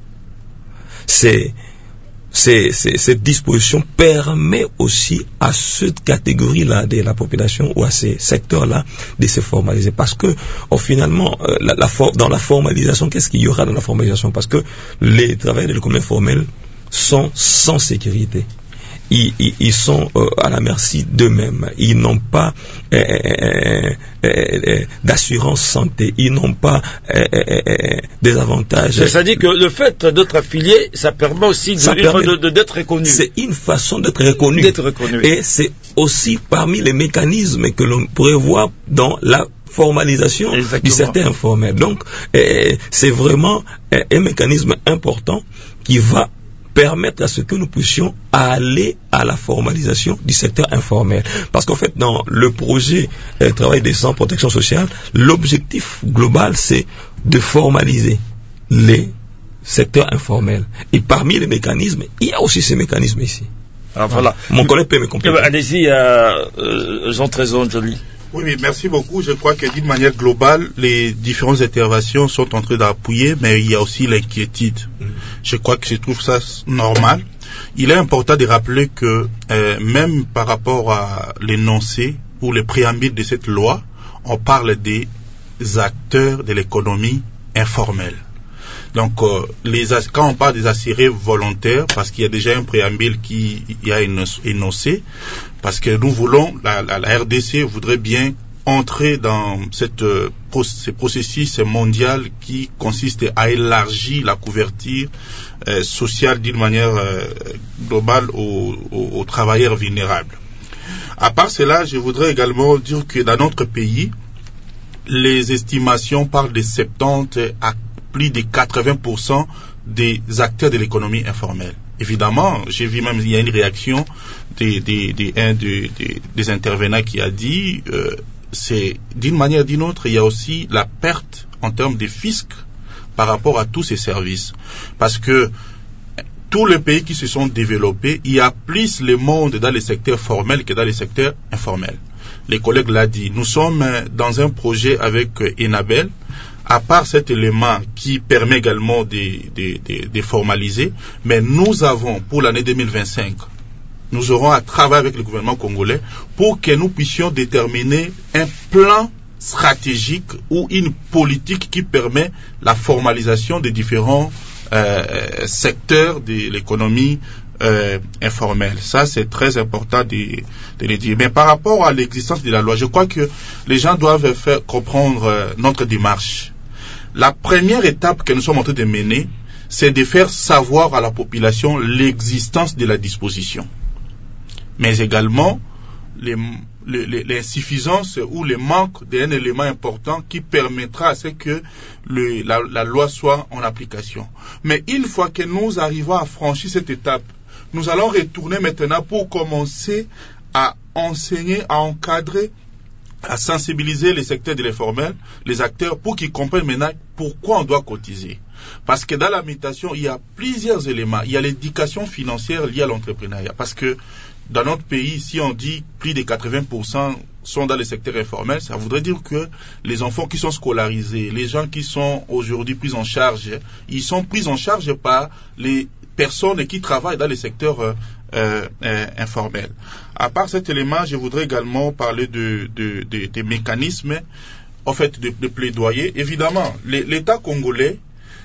C'est, c'est, c'est, cette disposition permet aussi à cette catégorie-là de la population ou à ces secteurs-là de se formaliser. Parce que, oh, finalement, euh, la, la for- dans la formalisation, qu'est-ce qu'il y aura dans la formalisation? Parce que les travailleurs de l'économie formelle sont sans sécurité. Ils, ils, ils sont euh, à la merci d'eux-mêmes. Ils n'ont pas euh, euh, euh, d'assurance santé. Ils n'ont pas euh, euh, des avantages. C'est-à-dire que le fait d'être affilié, ça permet aussi de, ça permet, de, de, d'être reconnu. C'est une façon d'être reconnu. D'être reconnu. Et c'est aussi parmi les mécanismes que l'on pourrait voir dans la formalisation Exactement. Du secteur informel. Donc, euh, c'est vraiment euh, un mécanisme important qui va permettre à ce que nous puissions aller à la formalisation du secteur informel. Parce qu'en fait, dans le projet euh, Travail décent, protection sociale, l'objectif global, c'est de formaliser les secteurs informels. Et parmi les mécanismes, il y a aussi ces mécanismes ici. Alors voilà. Mon collègue peut me compléter. Allez-y, euh, euh, Jean Trésor Joly. Oui, mais merci beaucoup. Je crois que d'une manière globale, les différentes interventions sont en train d'appuyer, mais il y a aussi l'inquiétude. Mmh. Je crois que je trouve ça normal. Il est important de rappeler que euh, même par rapport à l'énoncé ou le préambule de cette loi, on parle des acteurs de l'économie informelle. Donc, euh, les, quand on parle des assurés volontaires, parce qu'il y a déjà un préambule qui y a énoncé, parce que nous voulons, la, la, la R D C voudrait bien entrer dans cette, euh, ce processus mondial qui consiste à élargir la couverture euh, sociale d'une manière euh, globale aux, aux, aux travailleurs vulnérables. À part cela, je voudrais également dire que dans notre pays, les estimations parlent de soixante-dix à plus de quatre-vingts pour cent des acteurs de l'économie informelle. Évidemment, j'ai vu même il y a une réaction des, des, des, un des, des, des intervenants qui a dit euh, c'est d'une manière ou d'une autre, il y a aussi la perte en termes de fisc par rapport à tous ces services. Parce que tous les pays qui se sont développés, il y a plus le monde dans les secteurs formels que dans les secteurs informels. Les collègues l'ont dit, nous sommes dans un projet avec Enabel. À part cet élément qui permet également de, de, de, de formaliser, mais nous avons pour l'année deux mille vingt-cinq, nous aurons à travailler avec le gouvernement congolais pour que nous puissions déterminer un plan stratégique ou une politique qui permet la formalisation des différents euh, secteurs de l'économie euh, informelle. Ça, c'est très important de, de le dire. Mais par rapport à l'existence de la loi, je crois que les gens doivent faire comprendre euh, notre démarche. La première étape que nous sommes en train de mener, c'est de faire savoir à la population l'existence de la disposition, mais également l'insuffisance ou le manque d'un élément important qui permettra à ce que le, la, la loi soit en application. Mais une fois que nous arrivons à franchir cette étape, nous allons retourner maintenant pour commencer à enseigner, à encadrer, à sensibiliser les secteurs de l'informel, les acteurs, pour qu'ils comprennent maintenant pourquoi on doit cotiser. Parce que dans la mutation, il y a plusieurs éléments. Il y a l'éducation financière liée à l'entrepreneuriat. Parce que dans notre pays, si on dit plus de quatre-vingts pour cent sont dans le secteur informel, ça voudrait dire que les enfants qui sont scolarisés, les gens qui sont aujourd'hui pris en charge, ils sont pris en charge par les personnes qui travaillent dans le secteur euh, euh, euh, informel. À part cet élément, je voudrais également parler de, de, de, de mécanismes, en fait, de, de plaidoyer. Évidemment, l'État congolais,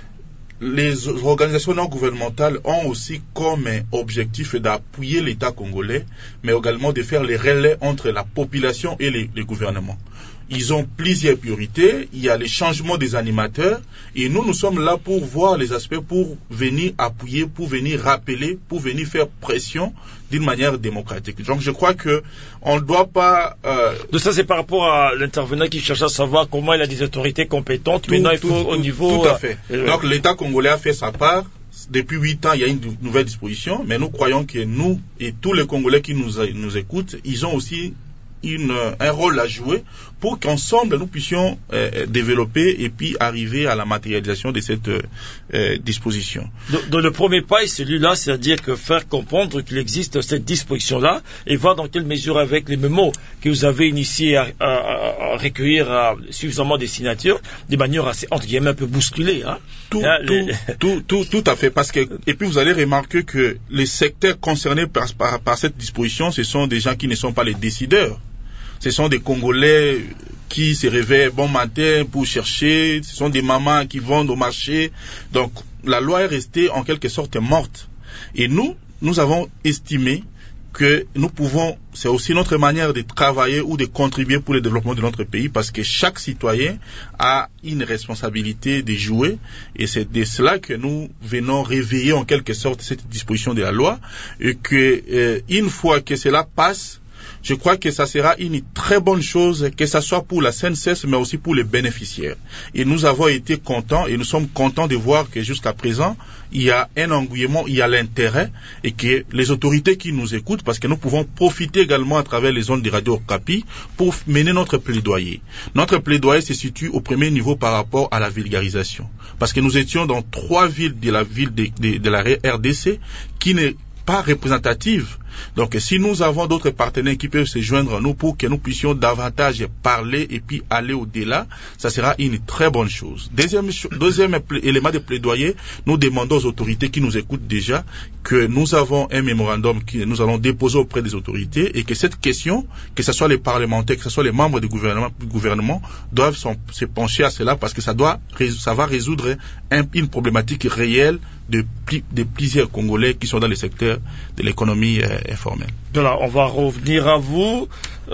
les organisations non gouvernementales ont aussi comme objectif d'appuyer l'État congolais, mais également de faire les relais entre la population et les, les gouvernements. Ils ont plusieurs priorités, il y a les changements des animateurs, et nous, nous sommes là pour voir les aspects, pour venir appuyer, pour venir rappeler, pour venir faire pression d'une manière démocratique. Donc je crois que on ne doit pas... Euh... De ça, c'est par rapport à l'intervenant qui cherche à savoir comment il a des autorités compétentes. Tout, Maintenant, il tout, faut tout, au niveau... Tout à fait. Euh, Donc l'État congolais a fait sa part. Depuis huit ans, il y a une nouvelle disposition, mais nous croyons que nous et tous les Congolais qui nous, nous écoutent, ils ont aussi Une, un rôle à jouer pour qu'ensemble nous puissions euh, développer et puis arriver à la matérialisation de cette euh, disposition. Donc, donc le premier pas est celui-là, c'est-à-dire que faire comprendre qu'il existe cette disposition-là et voir dans quelle mesure avec les mémos que vous avez initié à, à, à recueillir à suffisamment des signatures, de manière assez, entre guillemets, un peu bousculée. Hein. Tout, Hein, tout, les... tout, tout, tout à fait. Parce que, et puis vous allez remarquer que les secteurs concernés par, par, par cette disposition, ce sont des gens qui ne sont pas les décideurs. Ce sont des Congolais qui se réveillent bon matin pour chercher, ce sont des mamans qui vendent au marché. Donc la loi est restée en quelque sorte morte. Et nous, nous avons estimé que nous pouvons, c'est aussi notre manière de travailler ou de contribuer pour le développement de notre pays, parce que chaque citoyen a une responsabilité de jouer, et c'est de cela que nous venons réveiller en quelque sorte cette disposition de la loi, et que euh, une fois que cela passe, je crois que ça sera une très bonne chose, que ce soit pour la S N C E S, mais aussi pour les bénéficiaires. Et nous avons été contents, et nous sommes contents de voir que jusqu'à présent, il y a un engouement, il y a l'intérêt, et que les autorités qui nous écoutent, parce que nous pouvons profiter également à travers les ondes de Radio Okapi pour mener notre plaidoyer. Notre plaidoyer se situe au premier niveau par rapport à la vulgarisation. Parce que nous étions dans trois villes de la ville de, de, de la R D C qui n'est pas représentative. Donc si nous avons d'autres partenaires qui peuvent se joindre à nous pour que nous puissions davantage parler et puis aller au-delà, ça sera une très bonne chose. Deuxième, deuxième élément de plaidoyer, nous demandons aux autorités qui nous écoutent déjà que nous avons un mémorandum que nous allons déposer auprès des autorités, et que cette question, que ce soit les parlementaires, que ce soit les membres du gouvernement, du gouvernement doivent son, se pencher à cela, parce que ça doit, ça va résoudre un, une problématique réelle de, de plusieurs Congolais qui sont dans le secteur de l'économie euh, informelle. Voilà, on va revenir à vous,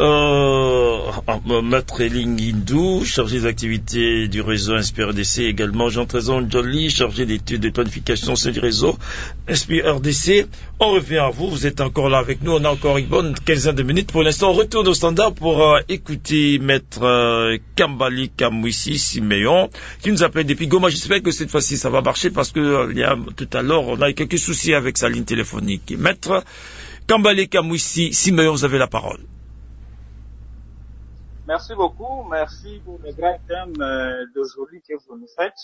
euh, Maître Lingindou, chargé des activités du réseau Inspire R D C, également Jean Trésor Joly, chargé d'études de planification au sein du réseau Inspire R D C. On revient à vous, vous êtes encore là avec nous, on a encore une bonne quinzaine de minutes. Pour l'instant, on retourne au standard pour euh, écouter Maître euh, Kambali Kamwisi Siméon, qui nous appelle depuis Goma. J'espère que cette fois-ci ça va marcher, parce que euh, il y a, tout à l'heure, on a eu quelques soucis avec sa ligne téléphonique. Maître Kambali Kamwisi Siméon, vous avez la parole. Merci beaucoup. Merci pour le grand thème euh, d'aujourd'hui que vous nous faites.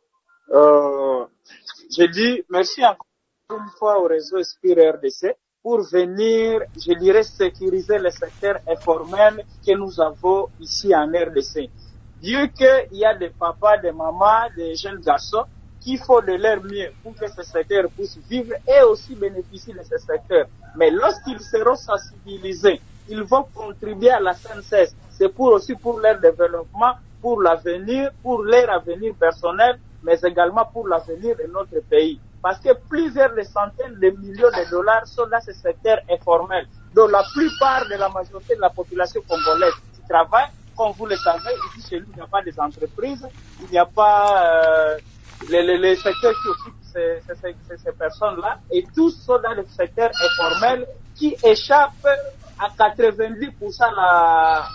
Euh, je dis merci encore une fois au réseau Esprit R D C pour venir, je dirais, sécuriser le secteur informel que nous avons ici en R D C. Vu qu'il y a des papas, des mamans, des jeunes garçons qui font de leur mieux pour que ce secteur puisse vivre et aussi bénéficier de ce secteur. Mais lorsqu'ils seront sensibilisés, ils vont contribuer à la S N C S. C'est pour aussi pour leur développement, pour l'avenir, pour leur avenir personnel, mais également pour l'avenir de notre pays. Parce que plusieurs de centaines de millions de dollars sont dans ce secteur informel, dont la plupart de la majorité de la population congolaise qui travaille, comme vous le savez, ici chez nous, il n'y a pas des entreprises, il n'y a pas euh, les, les, les secteurs qui occupent ces, ces, ces, ces personnes-là, et tous sont dans le secteur informel qui échappe à quatre-vingt-dix pour cent la,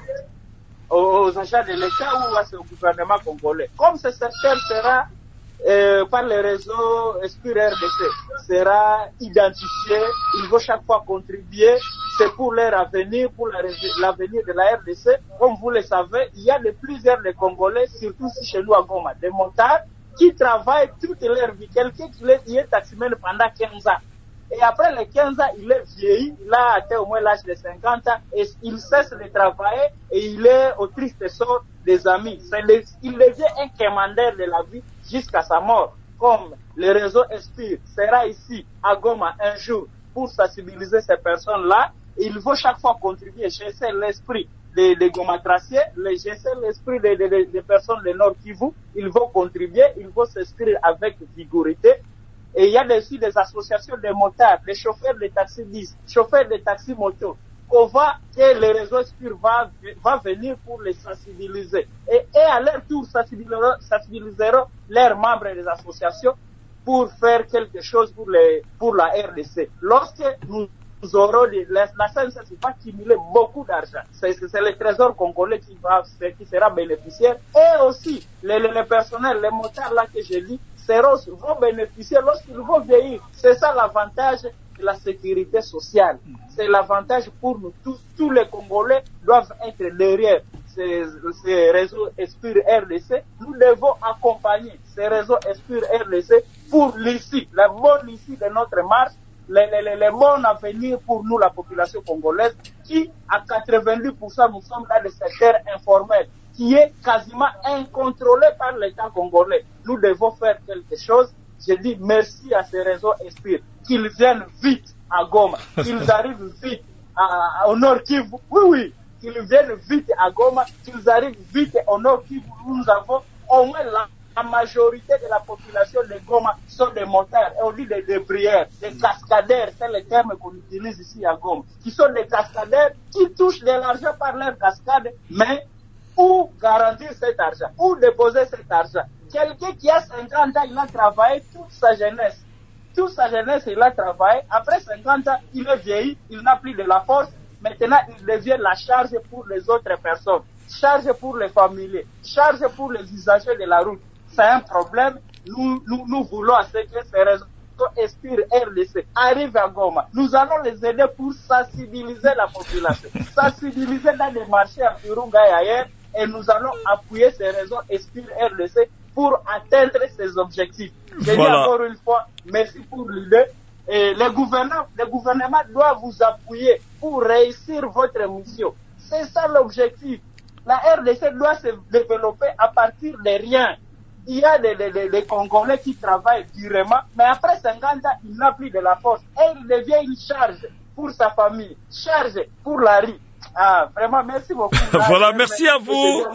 aux, aux agents de l'État ou au gouvernement congolais. Comme ce secteur sera euh, par les réseaux Esprit R D C, sera identifié, ils vont chaque fois contribuer, c'est pour leur avenir, pour l'avenir de la R D C. Comme vous le savez, il y a de plusieurs des Congolais, surtout ici chez nous à Goma, des motards qui travaillent toute leur vie. Quelqu'un qui est taximène pendant quinze ans. Et après les quinze ans, il est vieilli, il a atteint au moins l'âge de cinquante ans, et il cesse de travailler, et il est au triste sort des amis. Les, il devient un commandaire de la vie jusqu'à sa mort. Comme le réseau Esprit sera ici à Goma un jour pour sensibiliser ces personnes-là, il faut chaque fois contribuer, chercher l'esprit des, des gomatraciers, chercher l'esprit des, des, des personnes de Nord Kivu, ils vont contribuer, ils vont s'inscrire avec vigorité. Et il y a aussi des associations de motards, des chauffeurs de taxi bis, chauffeurs de taxi moto, qu'on va, que le réseau Esprit va, va venir pour les sensibiliser. Et, et à leur tour, sensibiliseront, sensibiliseront leurs membres des associations pour faire quelque chose pour, les, pour la R D C. Lorsque nous nous aurons, la, la S N C S va cumuler beaucoup d'argent. C'est, c'est le trésor congolais qui, va, qui sera bénéficiaire. Et aussi, les, les, les personnels, les motards là que j'ai dit, seront, vont bénéficier lorsqu'ils vont vieillir. C'est ça l'avantage de la sécurité sociale. C'est l'avantage pour nous tous. Tous les Congolais doivent être derrière ces, ces réseaux Esprit R D C. Nous devons accompagner ces réseaux Esprit R D C pour l'issue, la bonne issue de notre marche, les, les, les bons avenirs pour nous, la population congolaise, qui, à quatre-vingt-dix pour cent, nous sommes dans le secteur informel, qui est quasiment incontrôlé par l'État congolais. Nous devons faire quelque chose. Je dis merci à ces réseaux Esprit, qu'ils viennent vite à Goma, qu'ils arrivent vite à, à, au Nord Kivu. Oui, oui, qu'ils viennent vite à Goma, qu'ils arrivent vite au Nord Kivu. Nous avons au moins la, la majorité de la population de Goma sont des motards, et on dit des débrières, des cascadeurs, c'est le terme qu'on utilise ici à Goma, qui sont des cascadeurs qui touchent de l'argent par leur cascade, mais où garantir cet argent, où déposer cet argent. Quelqu'un qui a cinquante ans, il a travaillé toute sa jeunesse. Toute sa jeunesse, il a travaillé. Après cinquante ans, il est vieilli, il n'a plus de la force. Maintenant, il devient la charge pour les autres personnes. Charge pour les familiers. Charge pour les usagers de la route. C'est un problème. Nous, nous, nous voulons à ce que ces réseaux Esprit R D C arrivent à Goma. Nous allons les aider pour sensibiliser la population. Sensibiliser dans les marchés à Virunga et ailleurs. Et nous allons appuyer ces réseaux Esprit R D C pour atteindre ces objectifs. Je voilà. dis encore une fois, merci pour l'idée. Et le gouvernement, le gouvernement doit vous appuyer pour réussir votre mission. C'est ça l'objectif. La R D C doit se développer à partir de rien. Il y a des, des, des, des Congolais qui travaillent durement, mais après cinquante ans, il n'a plus de la force. Et il devient une charge pour sa famille, charge pour la rue. Ah, vraiment, merci beaucoup. Voilà, merci à vous.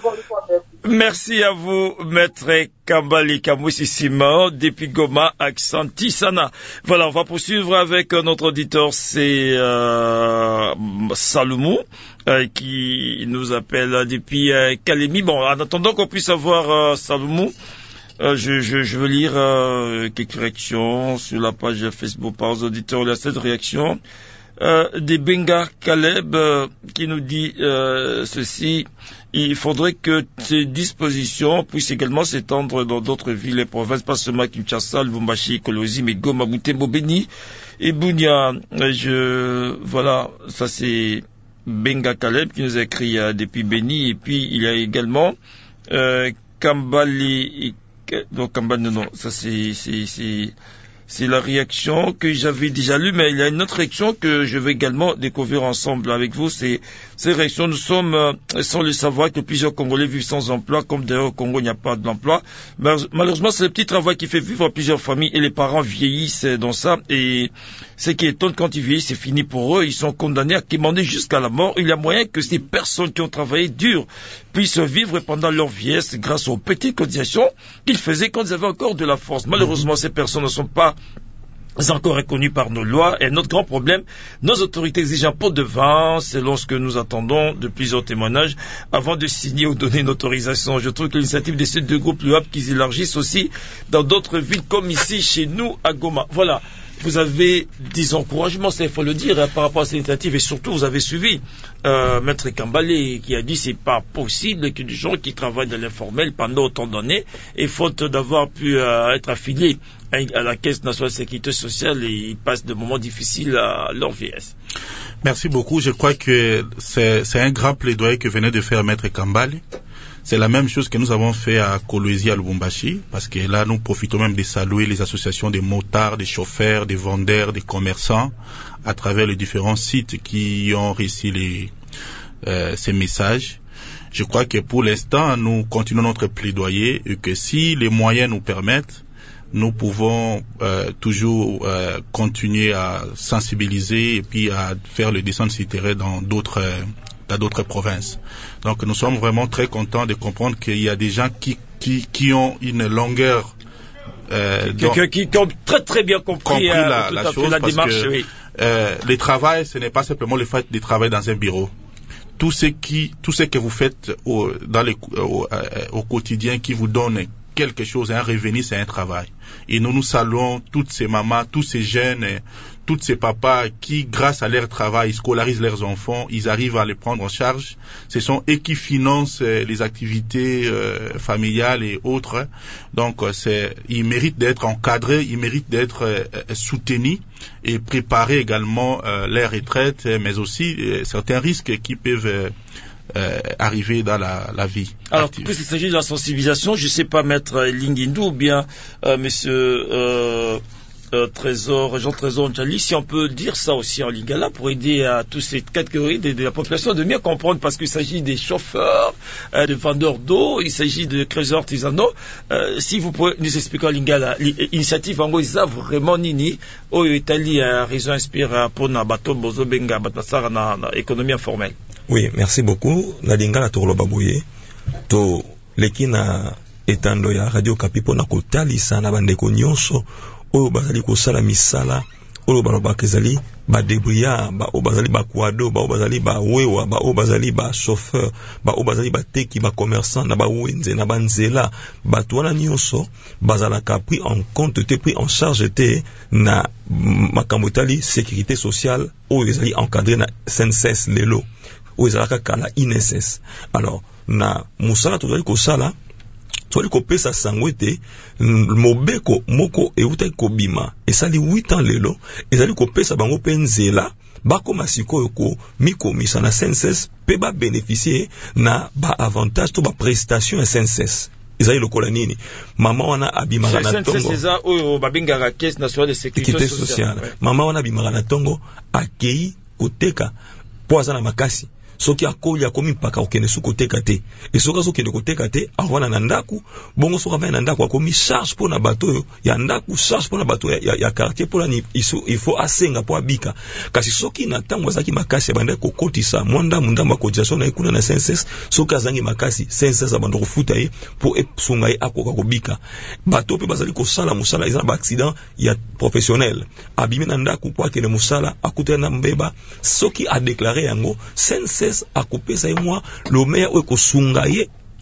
Merci à vous, maître Kambali Kamousi Simon, depuis Goma, accent Tissana. Voilà, on va poursuivre avec notre auditeur, c'est euh, Salomon, euh, qui nous appelle depuis euh, Kalemi. Bon, en attendant qu'on puisse avoir euh, Salomon, euh, je, je, je veux lire euh, quelques réactions sur la page Facebook par les auditeurs. Il y a cette réaction. Euh, des Benga Caleb euh, qui nous dit euh, ceci: il faudrait que ces dispositions puissent également s'étendre dans d'autres villes et provinces, pas seulement Kinshasa, Lubumbashi, Kolosi, mais Goma, Butembo, Beni et Bunia. Je voilà, ça c'est Benga Caleb qui nous a écrit euh, depuis Béni, et puis il y a également euh, Kambali, donc Kambali, non, non, ça c'est, c'est, c'est, c'est la réaction que j'avais déjà lue, mais il y a une autre réaction que je vais également découvrir ensemble avec vous. C'est ces réactions. Nous sommes euh, sans le savoir que plusieurs Congolais vivent sans emploi, comme d'ailleurs au Congo il n'y a pas d'emploi. Malheureusement, c'est le petit travail qui fait vivre plusieurs familles et les parents vieillissent dans ça. Et ce qui étonne, quand ils vieillissent, c'est fini pour eux. Ils sont condamnés à quémander jusqu'à la mort. Il y a moyen que ces personnes qui ont travaillé dur puissent vivre pendant leur vieillesse grâce aux petites cotisations qu'ils faisaient quand ils avaient encore de la force. Malheureusement, ces personnes ne sont pas encore reconnues par nos lois. Et notre grand problème, nos autorités exigent un pot de vin, selon ce que nous attendons de plusieurs témoignages, avant de signer ou donner une autorisation. Je trouve que l'initiative de ces deux groupes L U A P qu'ils élargissent aussi dans d'autres villes comme ici, chez nous, à Goma. Voilà. Vous avez des encouragements, ça il faut le dire, hein, par rapport à cette initiative, et surtout vous avez suivi euh, Maître Kambale qui a dit c'est pas possible que des gens qui travaillent dans l'informel pendant autant d'années, et faute d'avoir pu euh, être affiliés à, à la Caisse nationale de sécurité sociale, et ils passent de moments difficiles à leur vieillesse. Merci beaucoup. Je crois que c'est, c'est un grand plaidoyer que venait de faire Maître Kambale. C'est la même chose que nous avons fait à Kolwezi, à Lubumbashi, parce que là, nous profitons même de saluer les associations des motards, des chauffeurs, des vendeurs, des commerçants, à travers les différents sites qui ont réussi les, euh, ces messages. Je crois que pour l'instant, nous continuons notre plaidoyer et que si les moyens nous permettent, nous pouvons euh, toujours euh, continuer à sensibiliser et puis à faire le descente sur terrain dans d'autres euh, dans d'autres provinces. Donc nous sommes vraiment très contents de comprendre qu'il y a des gens qui, qui, qui ont une longueur euh, qui, qui, qui, qui ont très très bien compris, compris euh, la, la chose, la parce démarche, que oui. euh, le travail, ce n'est pas simplement le fait de travailler dans un bureau. Tout ce qui, tout ce que vous faites au, dans les, au, euh, au quotidien qui vous donne quelque chose, un revenu, c'est un travail. Et nous nous saluons toutes ces mamans, tous ces jeunes, tous ces papas qui, grâce à leur travail, scolarisent leurs enfants, ils arrivent à les prendre en charge. Ce sont eux qui financent les activités euh, familiales et autres. Donc, c'est, ils méritent d'être encadrés, ils méritent d'être euh, soutenus et préparer également euh, leur retraite, mais aussi euh, certains risques qui peuvent euh, Euh, arriver dans la, la vie. Alors, puisqu'il s'agit de la sensibilisation, je ne sais pas, Maître Linguindou ou bien euh, Monsieur euh, euh, Trésor, Jean Trésor Ndjali, si on peut dire ça aussi en Lingala pour aider à toutes ces catégories de, de la population de mieux comprendre, parce qu'il s'agit des chauffeurs, euh, de vendeurs d'eau, il s'agit de creuseurs artisanaux. Euh, si vous pouvez nous expliquer en Lingala, l'initiative en gros, ça vraiment nini, au Italie a raison inspire pour na bateau bozo benga batasara na économie informelle. Oui, merci beaucoup. Na Lingala to lobabuye to lekina etando ya Radio Kapi pona kotalisa na bandeko nyonso oyo bazali kosala misala oyo balobaka ezali badebria ba oyo bazali bakwado ba oyo bazali bawewa ba oyo bazali bachauffeur ba oyo bazali bateki bacommerçant na bawenze na banzela bato wana nyonso bazalaka pris en compte te pris en charge te na makambo etali sécurité sociale oyo ezali encadré na S N C S lelo oyo ezalaka kala I N S S. Alors na musala tozali kosala tozali kopesa sango ete mobeko moko eutai kobima esali huit ans lelo ezali kopesa bango mpe nzela bakoma sikoyo ko mikomisa na S N C S mpe babénéficie na baavantage to baprestation ya S N C S. Ezali lokola nini mama wana abimaka na tongo S N C S eza oyo babengaka Caisse nationale de sécurité sociale. Mama wana abimaka na tongo akei koteka po aza na makasi soki akoli akomi mpaka okende su koteka te e soki azokende koteka te avana na ndaku bongo soki avana na ndaku akomi charge mpo na bato ya ndaku charge mpo na bato ya, ya, ya quartier mpo na il faut asenga mpo abika kasi soki na ntango azalaki makasi abandaki kokotisa mwa ndambu ndambu ya cotisation na ye kuna na S N C S soki azangi makasi S N C S abanda kofuta ye mpo esunga ye akoka kobika bato mpe bazali kosala mosala eza na baaccident ya professionnel abimi na ndaku mpo akende mosala akutana na mbeba soki adeklare yango S N C S akopesa ye mwa lomeya oyo kosunga ye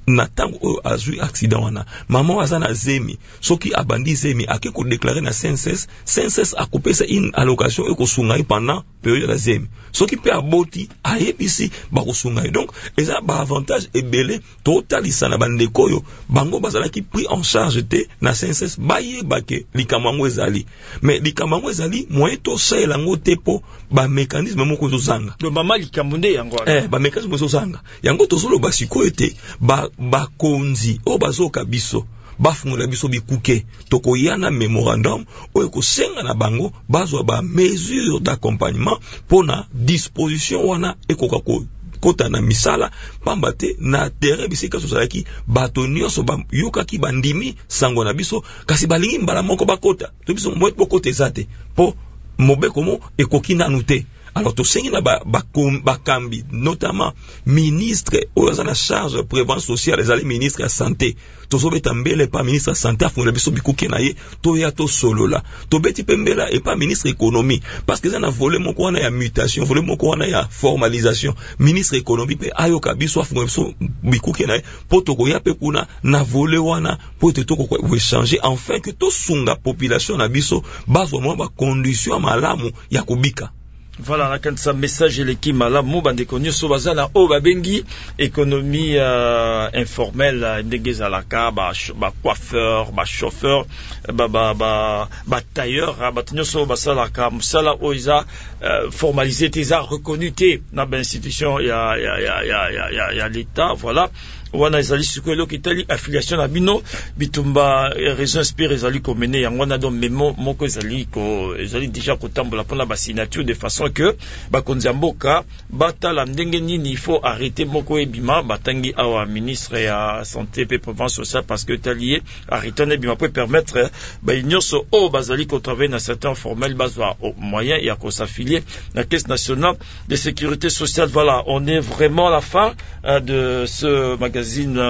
na tango oyo azwi accident wana mama aza na zemi soki abandi zemi ake kodéclarer na C N S S C N S S akopesa une allocation ekosunga pendant période ya zemi soki pe aboti ayebisi bakosunga donc eza ba avantage ebele totalisa na bandeko oyo bango bazalaki pris en charge te na C N S S bayebake likambo yango ezali mais likambo yango ezali moyen tosalela yango te po ba mécanisme moko ezozanga donc mama likambo nde yango eh ba mécanisme ezozanga yango tozoloba sikoyo te ba bakonzi oyo bazoka biso bafungola biso bikuke tokoyana memorandum oyo kosenga na bango bazwa ba mesure d'accompagnement pona disposition wana ekoka ko kota na misala pamba te na terrain bisika tozalaki bato nyonso bayokaki bandimi sango na biso kasi balingi mbala moko bakota to biso mbo bokota eza te po mobeko mo ekoki nanu te. Alors, tout ce qui n'a pas bakambi, notamment ministre, ou en charge prévention sociale, les ministres de la santé, tout ce qui est pas ministre de la santé, à fond le biso bikou kenaye, to ya to solo là, to beti pembela et pas ministre économie, parce que ça n'a volé mon coin ya mutation, volé mon coin ya formalisation, ministre économie pe ayo kabiso à fond le biso bikou kenaye, pour to koya pe kuna na volé wana, pour te to ko échanger, afin que to sunga population na biso, base vraiment ba condition malamu ya kubika. Voilà, la kansa message l'équipe malamu bande konyo so bazala o babengi économie euh, informelle ndenge zalaka ba ba coiffeur, ba chauffeur, ba ba ba, ba tailleur, ba tonyo so basala ka musala oiza euh, formalisé teza reconnu té na ba institution ya ya ya ya ya ya l'état voilà. Wana ezali sikoyo kitali affiliation na bino bitumba région inspire ezali komene yango na do memo moko ezali ko ezali déjà kotambola pona ba signature de façon que ba konzamboka batala ndenge nini il faut arrêter moko ebima batangi awa ministre ya santé et prévention sociale parce que talié arrêter ebima pour permettre ba nyonso o bazali ko travailler na certains formels bazwa au moyen ya ko s'affilier la caisse nationale de sécurité sociale. Voilà, on est vraiment à la fin euh, de ce magazine.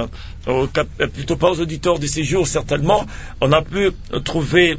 Euh, plutôt pas aux auditeurs de ces jours certainement on a pu trouver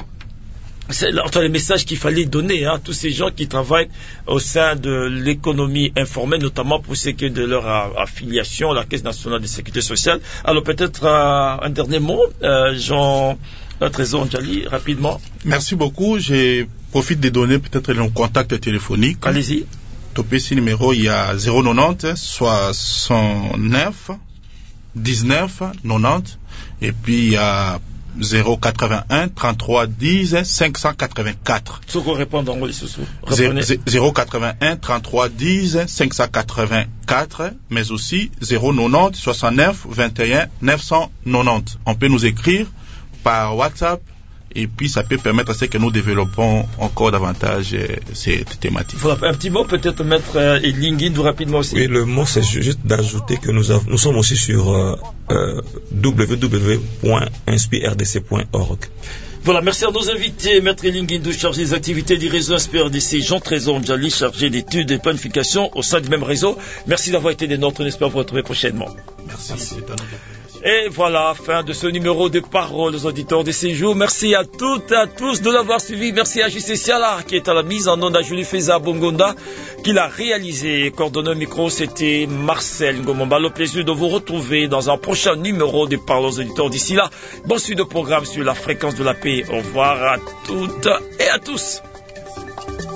entre les messages qu'il fallait donner à hein, tous ces gens qui travaillent au sein de l'économie informelle, notamment pour ce qui est de leur euh, affiliation à la Caisse nationale de sécurité sociale. Alors peut-être euh, un dernier mot, euh, Jean Trésor Ndjali, rapidement. Merci beaucoup. Je profite de donner peut-être nos contacts téléphoniques. Allez-y. Topé ce numéro, il y a zéro quatre-vingt-dix soixante-neuf dix-neuf quatre-vingt-dix et puis il y a zéro quatre-vingt-un trente-trois dix cinq cent quatre-vingt-quatre. Ce qu'on répond dans le sous. zéro quatre-vingt-un trente-trois dix cinq cent quatre-vingt-quatre, mais aussi zéro quatre-vingt-dix soixante-neuf vingt et un neuf cent quatre-vingt-dix. On peut nous écrire par WhatsApp. Et puis, ça peut permettre à ce que nous développons encore davantage euh, cette thématique. Voilà, un petit mot, peut-être mettre euh, LinkedIn rapidement aussi. Oui, le mot, c'est juste d'ajouter que nous, avons, nous sommes aussi sur euh, euh, w w w point inspire r d c point org. Voilà, merci à nos invités. Maître Linguindou, chargé des activités du réseau Inspire R D C, Jean Trésor Ndjali, chargé d'études et planification au sein du même réseau. Merci d'avoir été des nôtres. On espère vous retrouver prochainement. Merci. Merci. Et voilà, fin de ce numéro de Parole aux auditeurs de ces jours. Merci à toutes et à tous de l'avoir suivi. Merci à J C Siala qui est à la mise en onde, à Julie Feza Bongonda qui l'a réalisé. Coordonneur micro, c'était Marcel Ngomomba. Le plaisir de vous retrouver dans un prochain numéro de Parole aux auditeurs. D'ici là, bon suite de programme sur la fréquence de la paix. Au revoir à toutes et à tous.